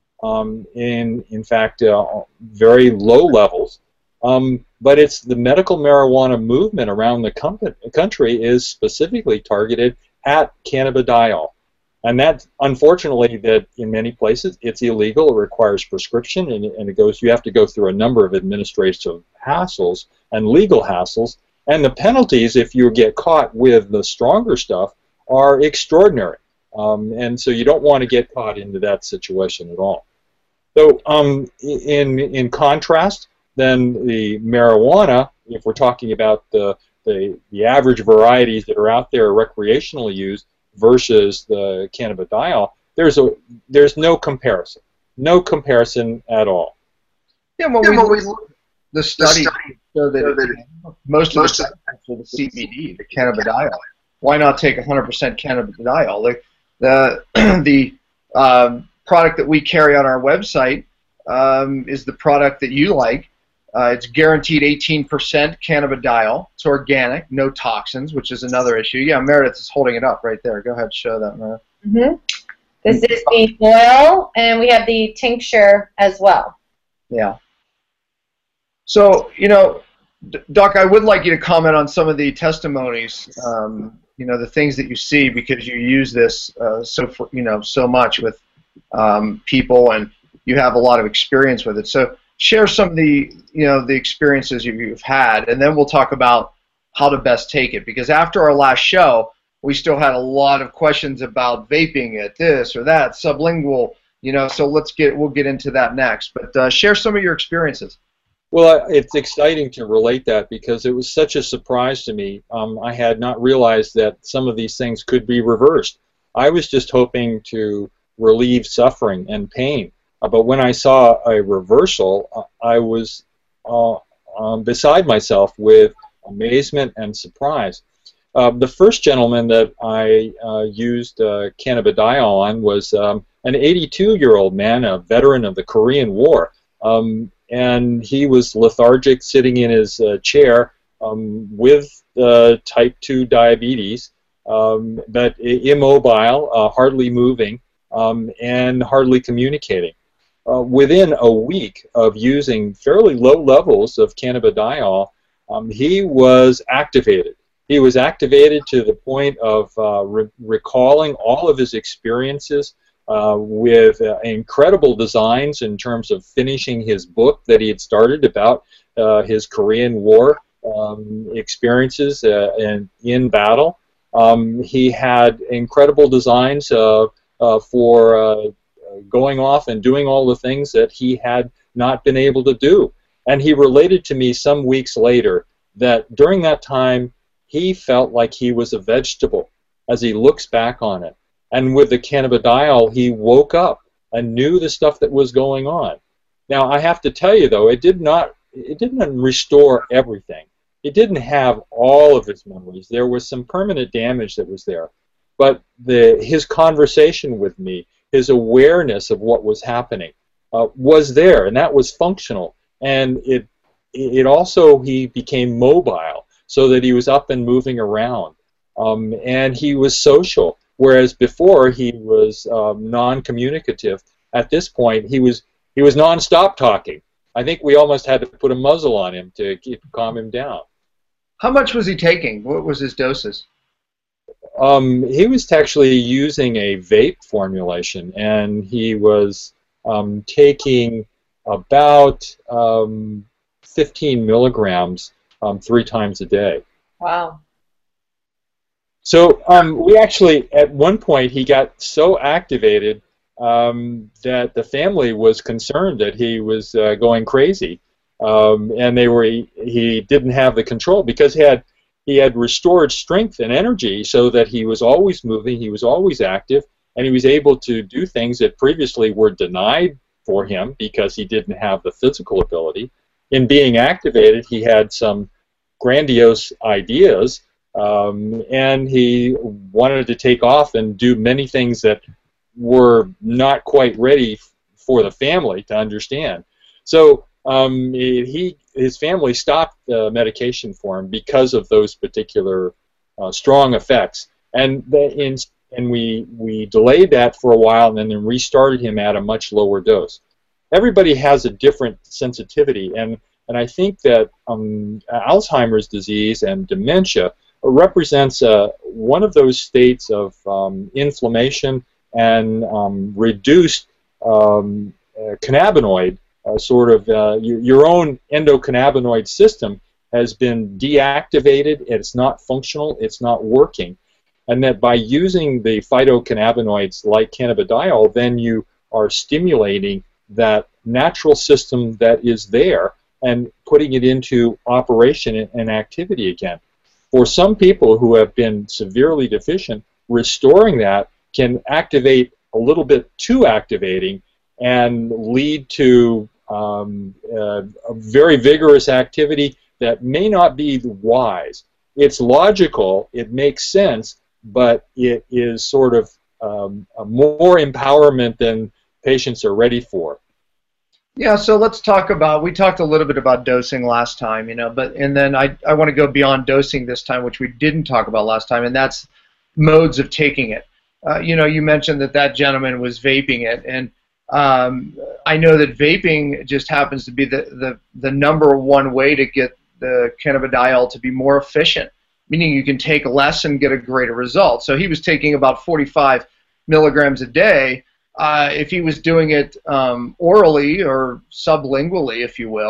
C: um, in, in fact, uh, very low levels, um, but it's the medical marijuana movement around the country is specifically targeted at cannabidiol. And that, unfortunately, that in many places it's illegal, it requires prescription, and, and it goes, you have to go through a number of administrative hassles and legal hassles. And the penalties, if you get caught with the stronger stuff, are extraordinary. Um, and so you don't want to get caught into that situation at all. So um, in, in contrast, then the marijuana, if we're talking about the, the, the average varieties that are out there recreationally used versus the cannabidiol, there's, a, there's no comparison. No comparison at all.
B: Yeah, when we look the study show that it, most of the benefits are the C B D, the cannabidiol. Why not take one hundred percent cannabidiol? Like the the um, product that we carry on our website um, is the product that you like. Uh, it's guaranteed eighteen percent cannabidiol. It's organic, no toxins, which is another issue. Yeah, Meredith is holding it up right there. Go ahead, show that, Meredith.
A: Mm-hmm. This is the oil, and we have the tincture as well.
B: Yeah. So, you know, Doc, I would like you to comment on some of the testimonies, um, you know, the things that you see, because you use this uh, so, for, you know, so much with um, people, and you have a lot of experience with it. So share some of the, you know, the experiences you've had, and then we'll talk about how to best take it. Because after our last show, we still had a lot of questions about vaping it, this or that, sublingual, you know, so let's get, we'll get into that next. But uh, share some of your experiences.
C: Well, it's exciting to relate that because it was such a surprise to me. Um, I had not realized that some of these things could be reversed. I was just hoping to relieve suffering and pain. Uh, but when I saw a reversal, uh, I was uh, um, beside myself with amazement and surprise. Uh, the first gentleman that I uh, used uh, cannabidiol on was um, an eighty-two-year-old man, a veteran of the Korean War. Um, and he was lethargic, sitting in his uh, chair um, with uh, type two diabetes, um, but immobile, uh, hardly moving, um, and hardly communicating. Uh, within a week of using fairly low levels of cannabidiol, um, he was activated. He was activated to the point of uh, re recalling all of his experiences uh, with uh, incredible designs in terms of finishing his book that he had started about uh, his Korean War um, experiences uh, in, in battle. Um, he had incredible designs uh, uh, for uh, going off and doing all the things that he had not been able to do. And he related to me some weeks later that during that time he felt like he was a vegetable as he looks back on it. And with the cannabidiol, he woke up and knew the stuff that was going on. Now, I have to tell you, though, it did not, it didn't restore everything. It didn't have all of his memories. There was some permanent damage that was there. But the, his conversation with me, his awareness of what was happening, uh, was there, and that was functional. And it, it also, he became mobile, so that he was up and moving around. Um, and he was social, whereas before he was um, non-communicative. At this point, he was he was non-stop talking. I think we almost had to put a muzzle on him to keep, calm him down.
B: How much was he taking? What was his doses?
C: Um, he was actually using a vape formulation, and he was um, taking about um, fifteen milligrams um, three times a day.
A: Wow.
C: So um, we actually, at one point, he got so activated um, that the family was concerned that he was uh, going crazy, um, and they were he, he didn't have the control because he had he had restored strength and energy, so that he was always moving, he was always active, and he was able to do things that previously were denied for him because he didn't have the physical ability. In being activated, he had some grandiose ideas. Um, and he wanted to take off and do many things that were not quite ready for the family to understand. So um, he, his family stopped the medication for him because of those particular uh, strong effects. And the, in, and we, we delayed that for a while and then restarted him at a much lower dose. Everybody has a different sensitivity, and, and I think that um, Alzheimer's disease and dementia represents uh, one of those states of um, inflammation and um, reduced um, uh, cannabinoid, uh, sort of uh, your, your own endocannabinoid system has been deactivated, it's not functional, it's not working, and that by using the phytocannabinoids like cannabidiol, then you are stimulating that natural system that is there and putting it into operation and activity again. For some people who have been severely deficient, restoring that can activate a little bit too activating and lead to um, uh, a very vigorous activity that may not be wise. It's logical, it makes sense, but it is sort of um, a more empowerment than patients are ready for.
B: Yeah, so let's talk about, we talked a little bit about dosing last time, you know, but, and then I, I want to go beyond dosing this time, which we didn't talk about last time, and that's modes of taking it. Uh, you know, you mentioned that that gentleman was vaping it, and um, I know that vaping just happens to be the, the, the number one way to get the cannabidiol to be more efficient, meaning you can take less and get a greater result. So he was taking about forty-five milligrams a day. Uh, if he was doing it um, orally or sublingually, if you will,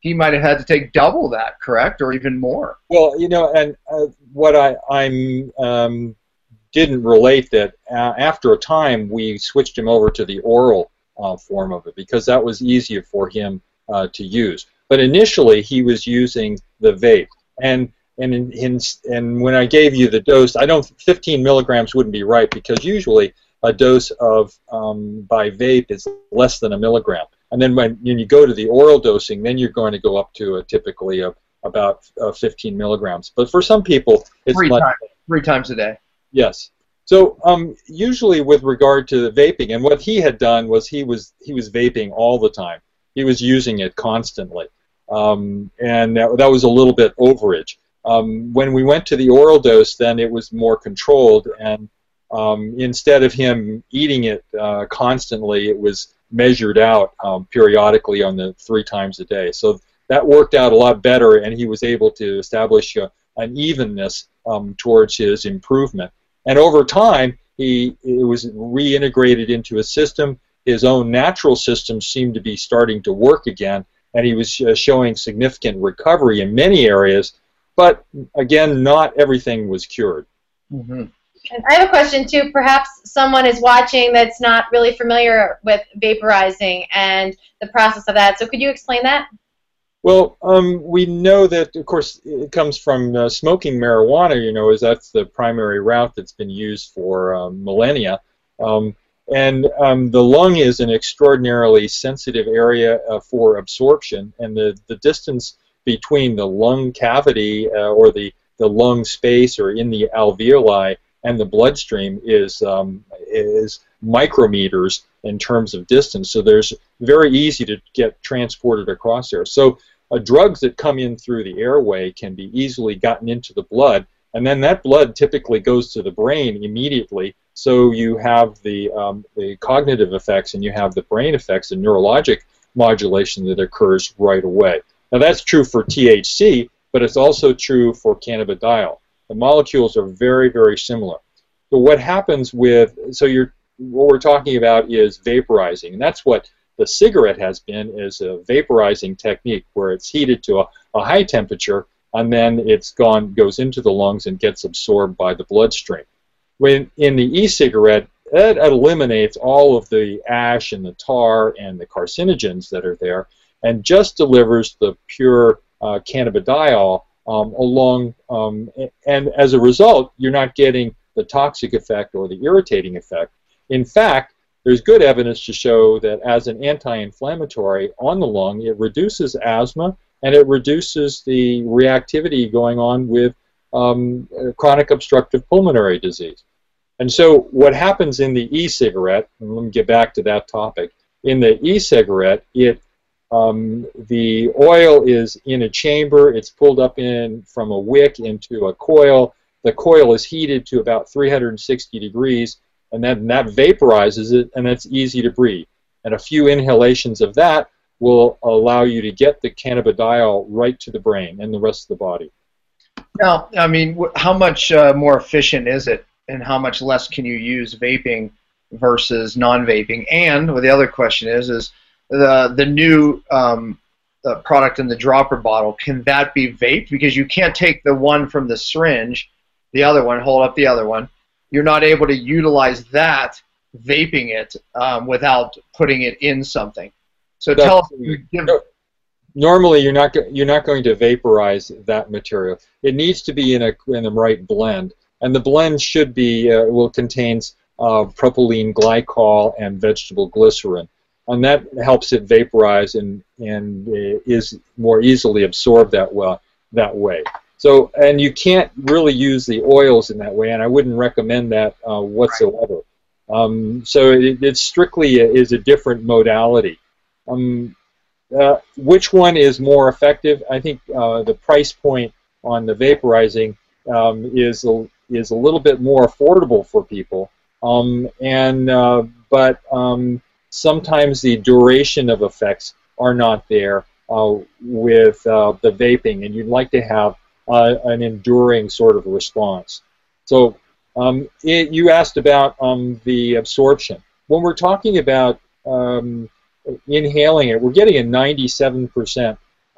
B: he might have had to take double that, correct, or even more.
C: Well, you know, and uh, what I I'm um, didn't relate that uh, after a time we switched him over to the oral uh, form of it because that was easier for him uh, to use. But initially he was using the vape, and and in, in, and when I gave you the dose, I don't fifteen milligrams wouldn't be right because usually a dose of um, by vape is less than a milligram. And then when, when you go to the oral dosing, then you're going to go up to a, typically a, about uh, fifteen milligrams. But for some people, it's
B: three
C: much,
B: times, three times a day.
C: Yes. So um, usually with regard to the vaping, and what he had done was he was he was vaping all the time. He was using it constantly, um, and that, that was a little bit overage. Um, when we went to the oral dose, then it was more controlled, and um, instead of him eating it uh, constantly, it was measured out um, periodically on the three times a day. So that worked out a lot better, and he was able to establish uh, an evenness um, towards his improvement. And over time, he it was reintegrated into his system. His own natural system seemed to be starting to work again, and he was uh, showing significant recovery in many areas. But again, not everything was cured.
B: Mm-hmm.
A: And I have a question too. Perhaps someone is watching that's not really familiar with vaporizing and the process of that. So could you explain that?
C: Well, um, we know that, of course, it comes from uh, smoking marijuana, you know, as that's the primary route that's been used for um, millennia. Um, and um, the lung is an extraordinarily sensitive area uh, for absorption, and the, the distance between the lung cavity uh, or the, the lung space or in the alveoli and the bloodstream is um, is micrometers in terms of distance. So there's very easy to get transported across there. So uh, drugs that come in through the airway can be easily gotten into the blood, and then that blood typically goes to the brain immediately. So you have the um, the cognitive effects and you have the brain effects and neurologic modulation that occurs right away. Now that's true for T H C, but it's also true for cannabidiol. The molecules are very, very similar. So what happens with, so you're, what we're talking about is vaporizing, and that's what the cigarette has been, is a vaporizing technique where it's heated to a, a high temperature and then it's gone, goes into the lungs and gets absorbed by the bloodstream. When in the e-cigarette, it eliminates all of the ash and the tar and the carcinogens that are there and just delivers the pure uh, cannabidiol Um, along, um, and as a result, you're not getting the toxic effect or the irritating effect. In fact, there's good evidence to show that as an anti-inflammatory on the lung, it reduces asthma and it reduces the reactivity going on with um, chronic obstructive pulmonary disease. And so what happens in the e-cigarette, and let me get back to that topic, in the e-cigarette, it Um, the oil is in a chamber. It's pulled up in from a wick into a coil. The coil is heated to about three hundred sixty degrees, and then that vaporizes it, and that's easy to breathe. And a few inhalations of that will allow you to get the cannabidiol right to the brain and the rest of the body.
B: Now, I mean, how much uh, more efficient is it, and how much less can you use vaping versus non-vaping? And well, the other question is, is the the new um, the product in the dropper bottle, can that be vaped? Because you can't take the one from the syringe, the other one, hold up the other one. You're not able to utilize that, vaping it, um, without putting it in something. So
C: That's,
B: tell us. Give,
C: normally, you're not you're not going to vaporize that material. It needs to be in a in the right blend, and the blend should be uh, will contains uh, propylene glycol and vegetable glycerin. And that helps it vaporize and and is more easily absorbed that well that way. So, and you can't really use the oils in that way, and I wouldn't recommend that uh, whatsoever. Right. Um, so it, it strictly is a different modality. Um, uh, which one is more effective? I think uh, the price point on the vaporizing um, is a, is a little bit more affordable for people, um, and uh, but. Um, Sometimes the duration of effects are not there uh, with uh, the vaping, and you'd like to have uh, an enduring sort of response. So um, it, you asked about um, the absorption. When we're talking about um, inhaling it, we're getting a ninety-seven percent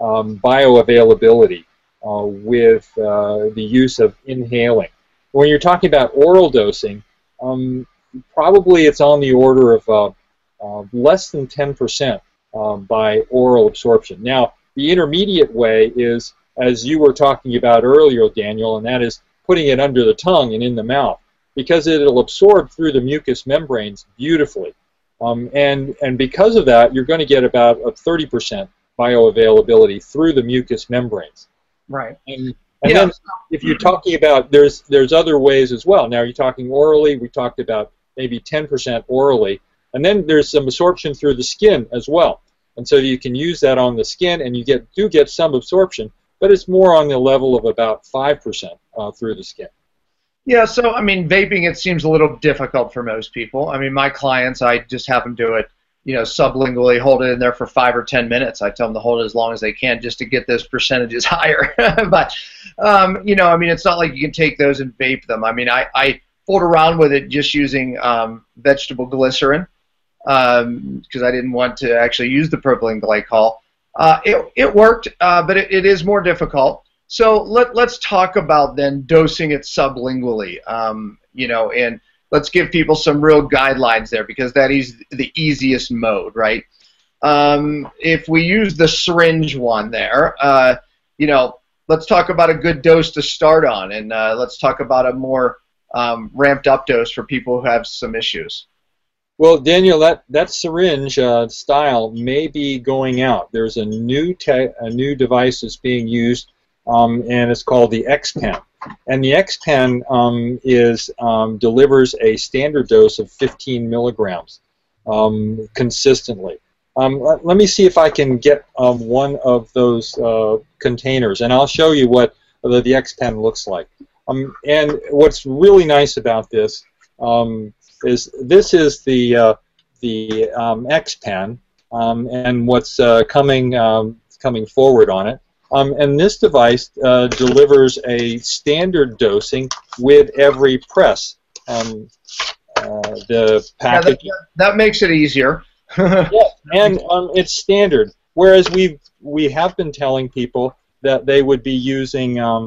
C: um, bioavailability uh, with uh, the use of inhaling. When you're talking about oral dosing, um, probably it's on the order of uh, uh, less than ten percent uh, by oral absorption. Now, the intermediate way is, as you were talking about earlier, Daniel, and that is putting it under the tongue and in the mouth, because it'll absorb through the mucous membranes beautifully. Um, and, and because of that, you're going to get about a thirty percent bioavailability through the mucous membranes.
B: Right.
C: And, and
B: yeah.
C: then if you're talking about, there's, there's other ways as well. Now, you're talking orally, we talked about maybe ten percent orally, and then there's some absorption through the skin as well. And so you can use that on the skin, and you get do get some absorption, but it's more on the level of about five percent uh, through the skin.
B: Yeah, so, I mean, vaping, it seems a little difficult for most people. I mean, my clients, I just have them do it, you know, sublingually, hold it in there for five or ten minutes. I tell them to hold it as long as they can just to get those percentages higher. But, um, you know, I mean, it's not like you can take those and vape them. I mean, I, I fooled around with it just using um, vegetable glycerin because um, I didn't want to actually use the propylene glycol. Uh, it, it worked, uh, but it, it is more difficult. So let, let's talk about then dosing it sublingually, um, you know, and let's give people some real guidelines there, because that is the easiest mode, right? Um, if we use the syringe one there, uh, you know, let's talk about a good dose to start on, and uh, let's talk about a more um, ramped up dose for people who have some issues.
C: Well, Daniel, that, that syringe uh, style may be going out. There's a new, te a new device that's being used, Um, and it's called the X-Pen. And the X-Pen um, is um, delivers a standard dose of fifteen milligrams um, consistently. Um, let, let me see if I can get um, one of those uh, containers, and I'll show you what the, the X-Pen looks like. Um, and what's really nice about this um, is this is the uh, the um, X-Pen, um, and what's uh, coming um, coming forward on it. Um, and this device uh, delivers a standard dosing with every press. Um, uh, the package.
B: Yeah, that, that makes it easier.
C: Yeah, and um, it's standard. Whereas we we have been telling people that they would be using um,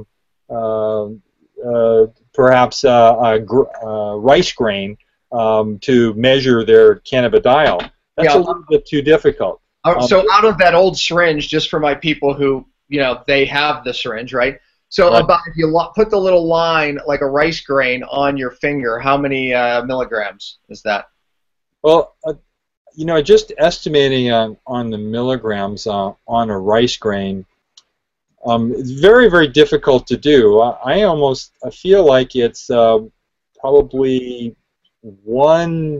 C: uh, uh, perhaps uh, a gr uh, rice grain um, to measure their cannabidiol. That's
B: yeah.
C: a little bit too difficult.
B: Um, so
C: um,
B: out of that old syringe, just for my people who, you know, they have the syringe, right? So
C: right.
B: about if you put the little line like a rice grain on your finger, how many uh, milligrams is that?
C: Well, uh, you know, just estimating on, on the milligrams uh, on a rice grain, um, it's very, very difficult to do. I, I almost I feel like it's uh, probably one.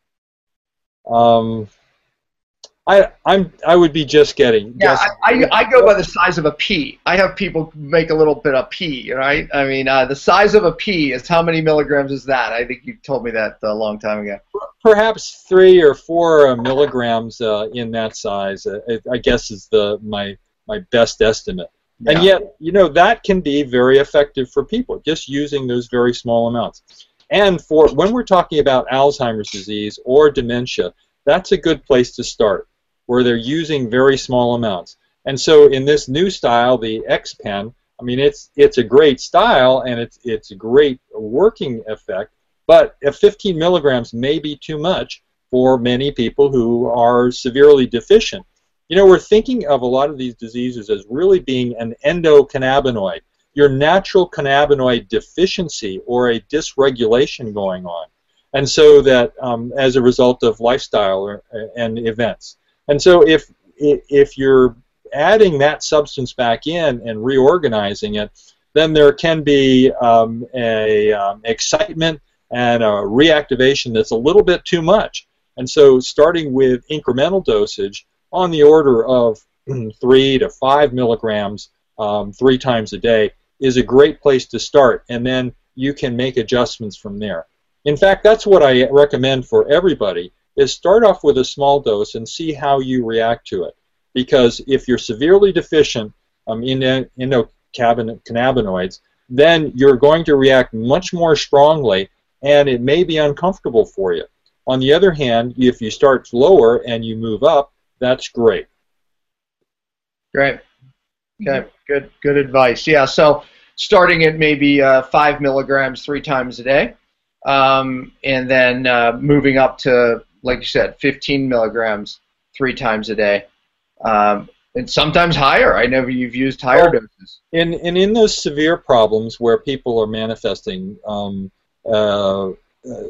C: Um, I I'm I would be just getting.
B: Yeah,
C: guessing.
B: I, I I go by the size of a pea. I have people make a little bit of pea, right? I mean, uh, the size of a pea is how many milligrams is that? I think you told me that a long time ago.
C: Perhaps three or four uh, milligrams uh, in that size. Uh, I guess is the my my best estimate. Yeah. And yet, you know, that can be very effective for people just using those very small amounts. And for when we're talking about Alzheimer's disease or dementia, that's a good place to start, where they're using very small amounts. And so in this new style, the X-Pen, I mean, it's it's a great style and it's it's a great working effect, but at fifteen milligrams may be too much for many people who are severely deficient. You know, we're thinking of a lot of these diseases as really being an endocannabinoid, your natural cannabinoid deficiency or a dysregulation going on. And so that um, as a result of lifestyle or, and events. And so if if you're adding that substance back in and reorganizing it, then there can be um, a um, excitement and a reactivation that's a little bit too much. And so starting with incremental dosage on the order of three to five milligrams um, three times a day is a great place to start, and then you can make adjustments from there. In fact, that's what I recommend for everybody, is start off with a small dose and see how you react to it. Because if you're severely deficient um, in endocannabinoids, then you're going to react much more strongly, and it may be uncomfortable for you. On the other hand, if you start lower and you move up, that's great.
B: Great. Okay, good, good advice. Yeah, so starting at maybe uh, five milligrams three times a day, um, and then uh, moving up to, like you said, fifteen milligrams three times a day, um, and sometimes higher. I know you've used higher
C: Well,
B: doses.
C: And, and in those severe problems where people are manifesting um, uh, uh,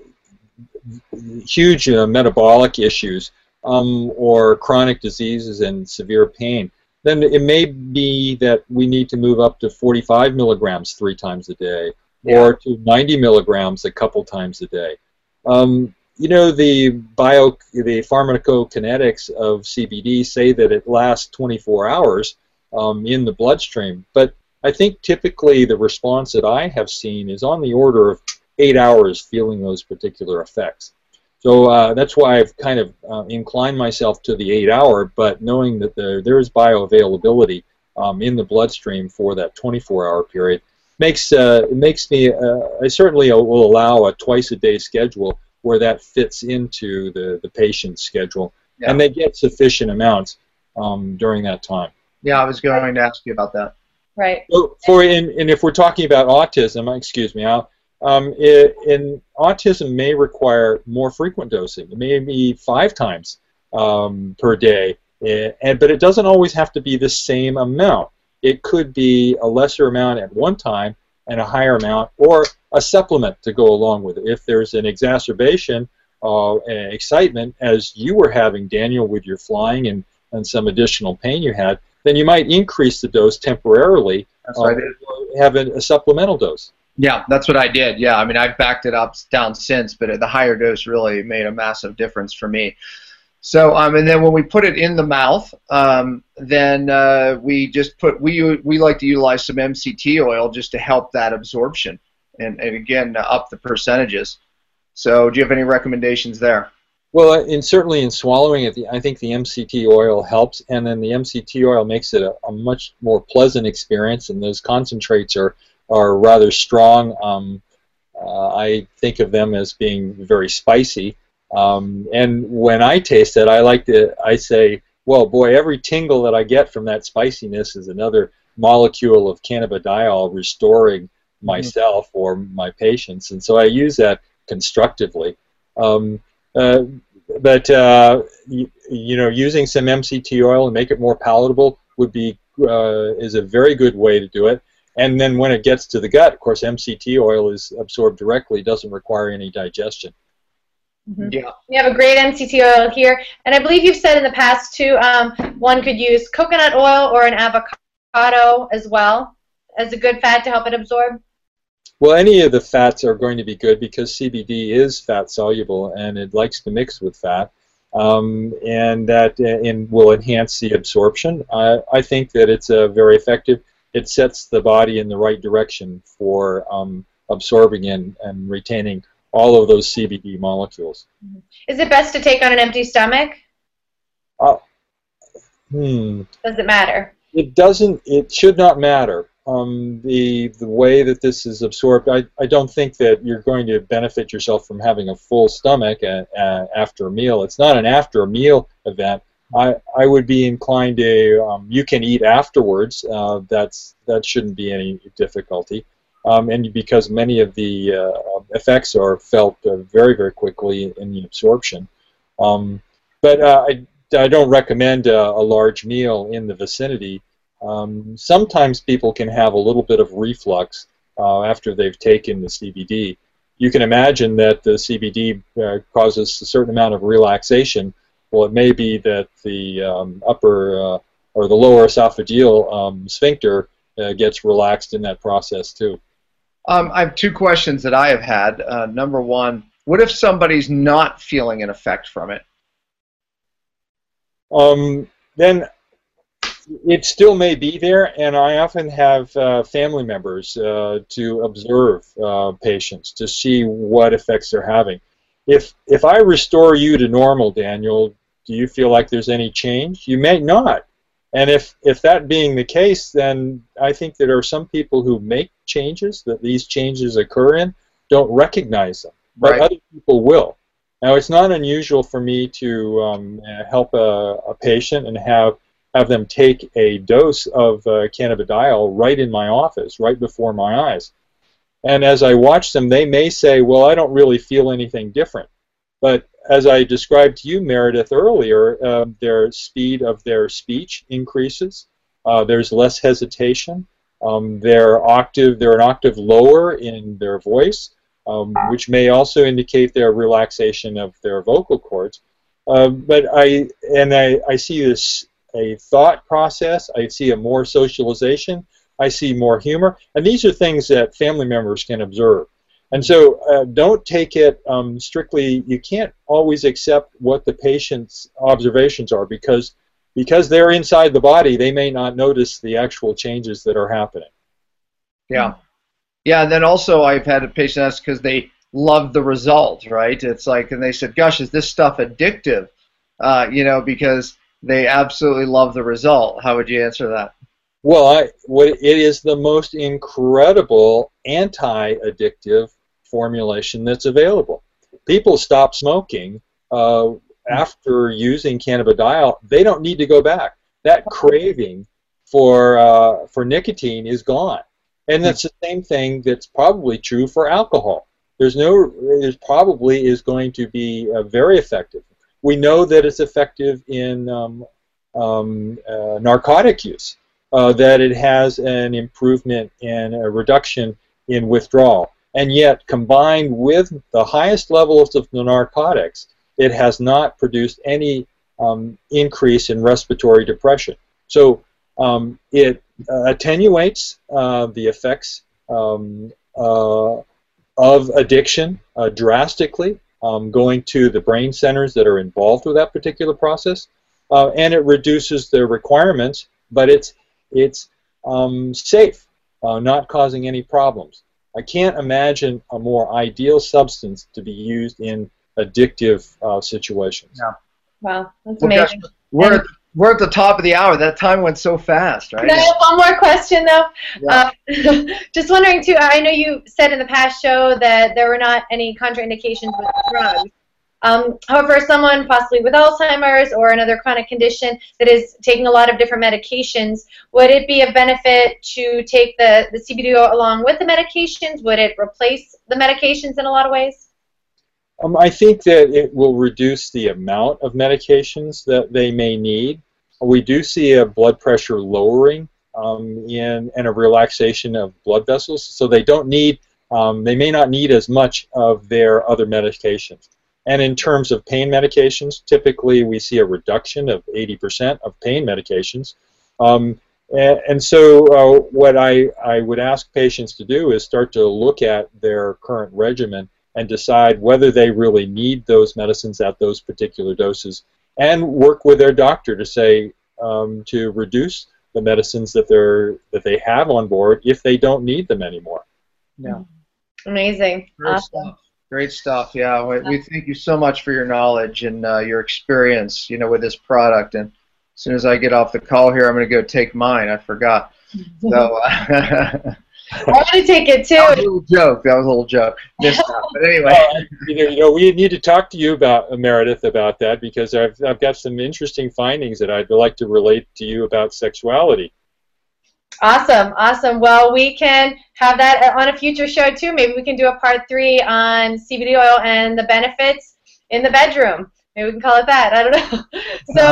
C: huge uh, metabolic issues um, or chronic diseases and severe pain, then it may be that we need to move up to forty-five milligrams three times a day,
B: Yeah.
C: or to ninety milligrams a couple times a day. Um, you know, the bio, the pharmacokinetics of C B D say that it lasts twenty-four hours um, in the bloodstream, but I think typically the response that I have seen is on the order of eight hours feeling those particular effects. So uh, that's why I've kind of uh, inclined myself to the eight-hour, but knowing that there, there is bioavailability um, in the bloodstream for that twenty-four hour period makes uh, it makes me. Uh, I certainly will allow a twice-a-day schedule where that fits into the the patient's schedule,
B: Yeah.
C: and they get sufficient amounts um, during that time.
B: Yeah, I was going to ask you about that.
A: Right.
C: So for in, and if we're talking about autism, excuse me, I'll, um, it, in autism may require more frequent dosing. It may be five times um, per day, and but it doesn't always have to be the same amount. It could be a lesser amount at one time and a higher amount, or a supplement to go along with it. If there's an exacerbation, uh, and excitement, as you were having, Daniel, with your flying and, and some additional pain you had, then you might increase the dose temporarily.
B: That's what I
C: uh,
B: did.
C: or have a, a supplemental dose.
B: Yeah, that's what I did. Yeah, I mean, I've backed it up down since, but the higher dose really made a massive difference for me. So, um, and then when we put it in the mouth, um, then uh, we just put we we like to utilize some M C T oil just to help that absorption, and and again uh, up the percentages. So, do you have any recommendations there?
C: Well, and certainly in swallowing it, the, I think the M C T oil helps, and then the M C T oil makes it a, a much more pleasant experience, and those concentrates are are rather strong. Um, uh, I think of them as being very spicy. Um, and when I taste it, I like to, I say, well, boy, every tingle that I get from that spiciness is another molecule of cannabidiol restoring myself mm-hmm. or my patients. And so I use that constructively. Um, uh, but, uh, you, you know, using some M C T oil and make it more palatable would be, uh, is a very good way to do it. And then when it gets to the gut, of course, M C T oil is absorbed directly, doesn't require any digestion.
A: Mm-hmm.
B: Yeah.
A: We have a great M C T oil here, and I believe you've said in the past too, um, one could use coconut oil or an avocado as well as a good fat to help it absorb.
C: Well, any of the fats are going to be good because C B D is fat soluble and it likes to mix with fat, um, and that uh, in, will enhance the absorption. I, I think that it's uh, very effective. It sets the body in the right direction for um, absorbing and, and retaining all of those C B D molecules.
A: Is it best to take on an empty stomach?
C: Uh, hmm.
A: Does it matter?
C: It doesn't. It should not matter. Um, the the way that this is absorbed, I, I don't think that you're going to benefit yourself from having a full stomach a, a, after a meal. It's not an after a meal event. I, I would be inclined to, um, you can eat afterwards. Uh, that's that shouldn't be any difficulty. Um, and because many of the uh, effects are felt uh, very, very quickly in the absorption. Um, but uh, I, I don't recommend a, a large meal in the vicinity. Um, sometimes people can have a little bit of reflux uh, after they've taken the C B D. You can imagine that the C B D uh, causes a certain amount of relaxation. Well, it may be that the um, upper uh, or the lower esophageal um, sphincter uh, gets relaxed in that process too.
B: Um, I have two questions that I have had. Uh, number one, what if somebody's not feeling an effect from it?
C: Um, then it still may be there, and I often have uh, family members uh, to observe uh, patients to see what effects they're having. If if I restore you to normal, Daniel, do you feel like there's any change? You may not. And if, if that being the case, then I think that there are some people who make changes, that these changes occur in, don't recognize them. But
B: Right.
C: other people will. Now, it's not unusual for me to um, help a, a patient and have have them take a dose of uh, cannabidiol right in my office, right before my eyes. And as I watch them, they may say, well, I don't really feel anything different. But as I described to you, Meredith, earlier, uh, their speed of their speech increases. Uh, there's less hesitation. Um, they're octave, they're an octave lower in their voice, um, which may also indicate their relaxation of their vocal cords. Uh, but I and I, I see this a thought process. I see a more socialization. I see more humor, and these are things that family members can observe. And so, uh, don't take it um, strictly. You can't always accept what the patient's observations are because because they're inside the body. They may not notice the actual changes that are happening.
B: Yeah, yeah. And then also, I've had a patient ask because they love the result, right? It's like, and they said, "Gosh, is this stuff addictive?" Uh, you know, because they absolutely love the result. How would you answer that?
C: Well, I, what, it is the most incredible anti-addictive formulation that's available. People stop smoking uh, after using cannabidiol. They don't need to go back. That craving for uh, for nicotine is gone, and that's the same thing that's probably true for alcohol. There's no, there's probably is going to be uh, very effective. We know that it's effective in um, um, uh, narcotic use. Uh, that it has an improvement and a reduction in withdrawal. And yet, combined with the highest levels of the narcotics, it has not produced any um, increase in respiratory depression. So um, it uh, attenuates uh, the effects um, uh, of addiction uh, drastically, um, going to the brain centers that are involved with that particular process, uh, and it reduces the requirements, but it's It's um, safe, uh, not causing any problems. I can't imagine a more ideal substance to be used in addictive uh, situations.
B: Yeah.
A: Wow, that's
B: Well,
A: amazing.
B: gosh, we're, at, we're at the top of the hour. That time went so fast, right?
A: Can I have one more question, though?
B: Yeah.
A: Uh, just wondering, too, I know you said in the past show that there were not any contraindications with drugs. Um, however, someone possibly with Alzheimer's or another chronic condition that is taking a lot of different medications, would it be of benefit to take the, the C B D O along with the medications? Would it replace the medications in a lot of ways?
C: Um, I think that it will reduce the amount of medications that they may need. We do see a blood pressure lowering um, in, and a relaxation of blood vessels, so they don't need, um, they may not need as much of their other medications. And in terms of pain medications, typically we see a reduction of eighty percent of pain medications. Um, and, and so uh, what I, I would ask patients to do is start to look at their current regimen and decide whether they really need those medicines at those particular doses, and work with their doctor to say um, to reduce the medicines that they're that they have on board if they don't need them anymore.
B: Yeah.
A: Amazing.
B: Great
A: Awesome.
B: stuff. Great stuff. Yeah, we, we thank you so much for your knowledge and uh, your experience, you know, with this product. And as soon as I get off the call here, I'm going to go take mine. I forgot. So uh,
A: I want to take it too.
B: that was a little joke. That was a little joke. Missed that. But anyway.
C: Well, you know, we need to talk to you about uh, Meredith about that, because I've I've got some interesting findings that I'd like to relate to you about sexuality.
A: Awesome, awesome. Well, we can have that on a future show too. Maybe we can do a part three on C B D oil and the benefits in the bedroom. Maybe we can call it that. I don't know. So,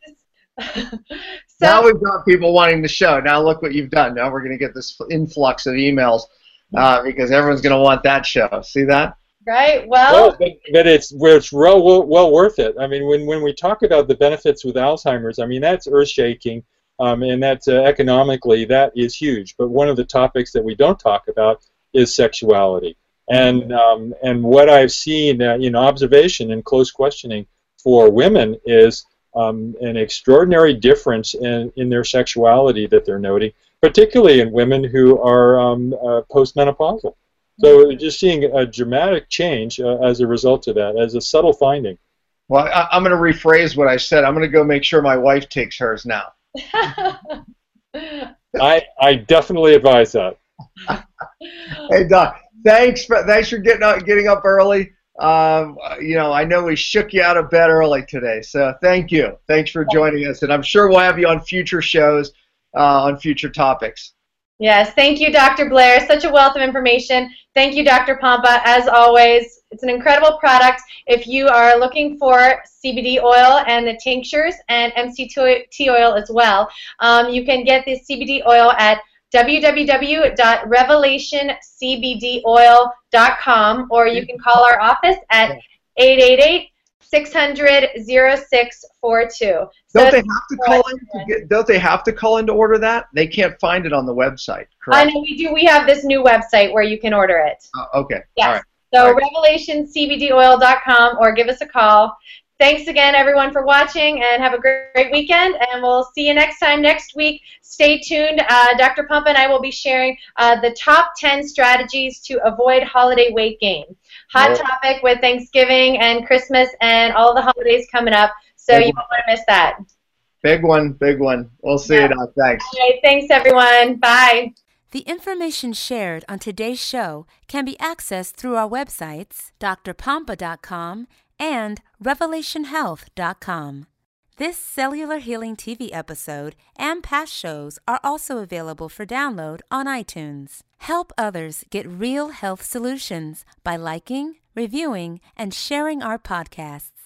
A: uh, so
B: now we've got people wanting the show. Now look what you've done. Now we're going to get this influx of emails uh, because everyone's going to want that show. See that?
A: Right. Well,
C: Well, but, but it's where it's well, well well worth it. I mean, when when we talk about the benefits with Alzheimer's, I mean that's earth-shaking. Um, and that's uh, economically, that is huge. But one of the topics that we don't talk about is sexuality. And um, and what I've seen uh, in observation and close questioning for women is um, an extraordinary difference in, in their sexuality that they're noting, particularly in women who are um, uh, postmenopausal. So just seeing a dramatic change uh, as a result of that, as a subtle finding.
B: Well, I, I'm going to rephrase what I said. I'm going to go make sure my wife takes hers now.
C: I I definitely advise that.
B: Hey Doc, thanks for thanks for getting up getting up early. Um, you know, I know we shook you out of bed early today, so thank you. Thanks for joining us, and I'm sure we'll have you on future shows, uh, on future topics.
A: Yes, thank you, Doctor Blair. Such a wealth of information. Thank you, Doctor Pompa, as always. It's an incredible product. If you are looking for C B D oil and the tinctures and M C T oil as well, um, you can get the C B D oil at w w w dot revelation c b d oil dot com, or you can call our office at eight eight eight, six hundred, oh six four two. So
B: don't they have to call in to get, don't they have to call in to order that? They can't find it on the website, correct?
A: I know we do. We have this new website where you can order it.
B: Uh, okay.
A: Yes.
B: All right.
A: So
B: All right.
A: revelation c b d oil dot com, or give us a call. Thanks again, everyone, for watching, and have a great, great weekend, and we'll see you next time next week. Stay tuned. Uh, Doctor Pompa and I will be sharing uh, the top ten strategies to avoid holiday weight gain. Hot
B: Whoa.
A: topic with Thanksgiving and Christmas and all the holidays coming up, so
B: Big
A: you won't want to miss that.
B: Big one, big one. We'll see
A: Yeah.
B: you now. Thanks.
A: All right, thanks, everyone. Bye.
D: The information shared on today's show can be accessed through our websites, d r pompa dot com and revelation health dot com. This Cellular Healing T V episode and past shows are also available for download on iTunes. Help others get real health solutions by liking, reviewing, and sharing our podcasts.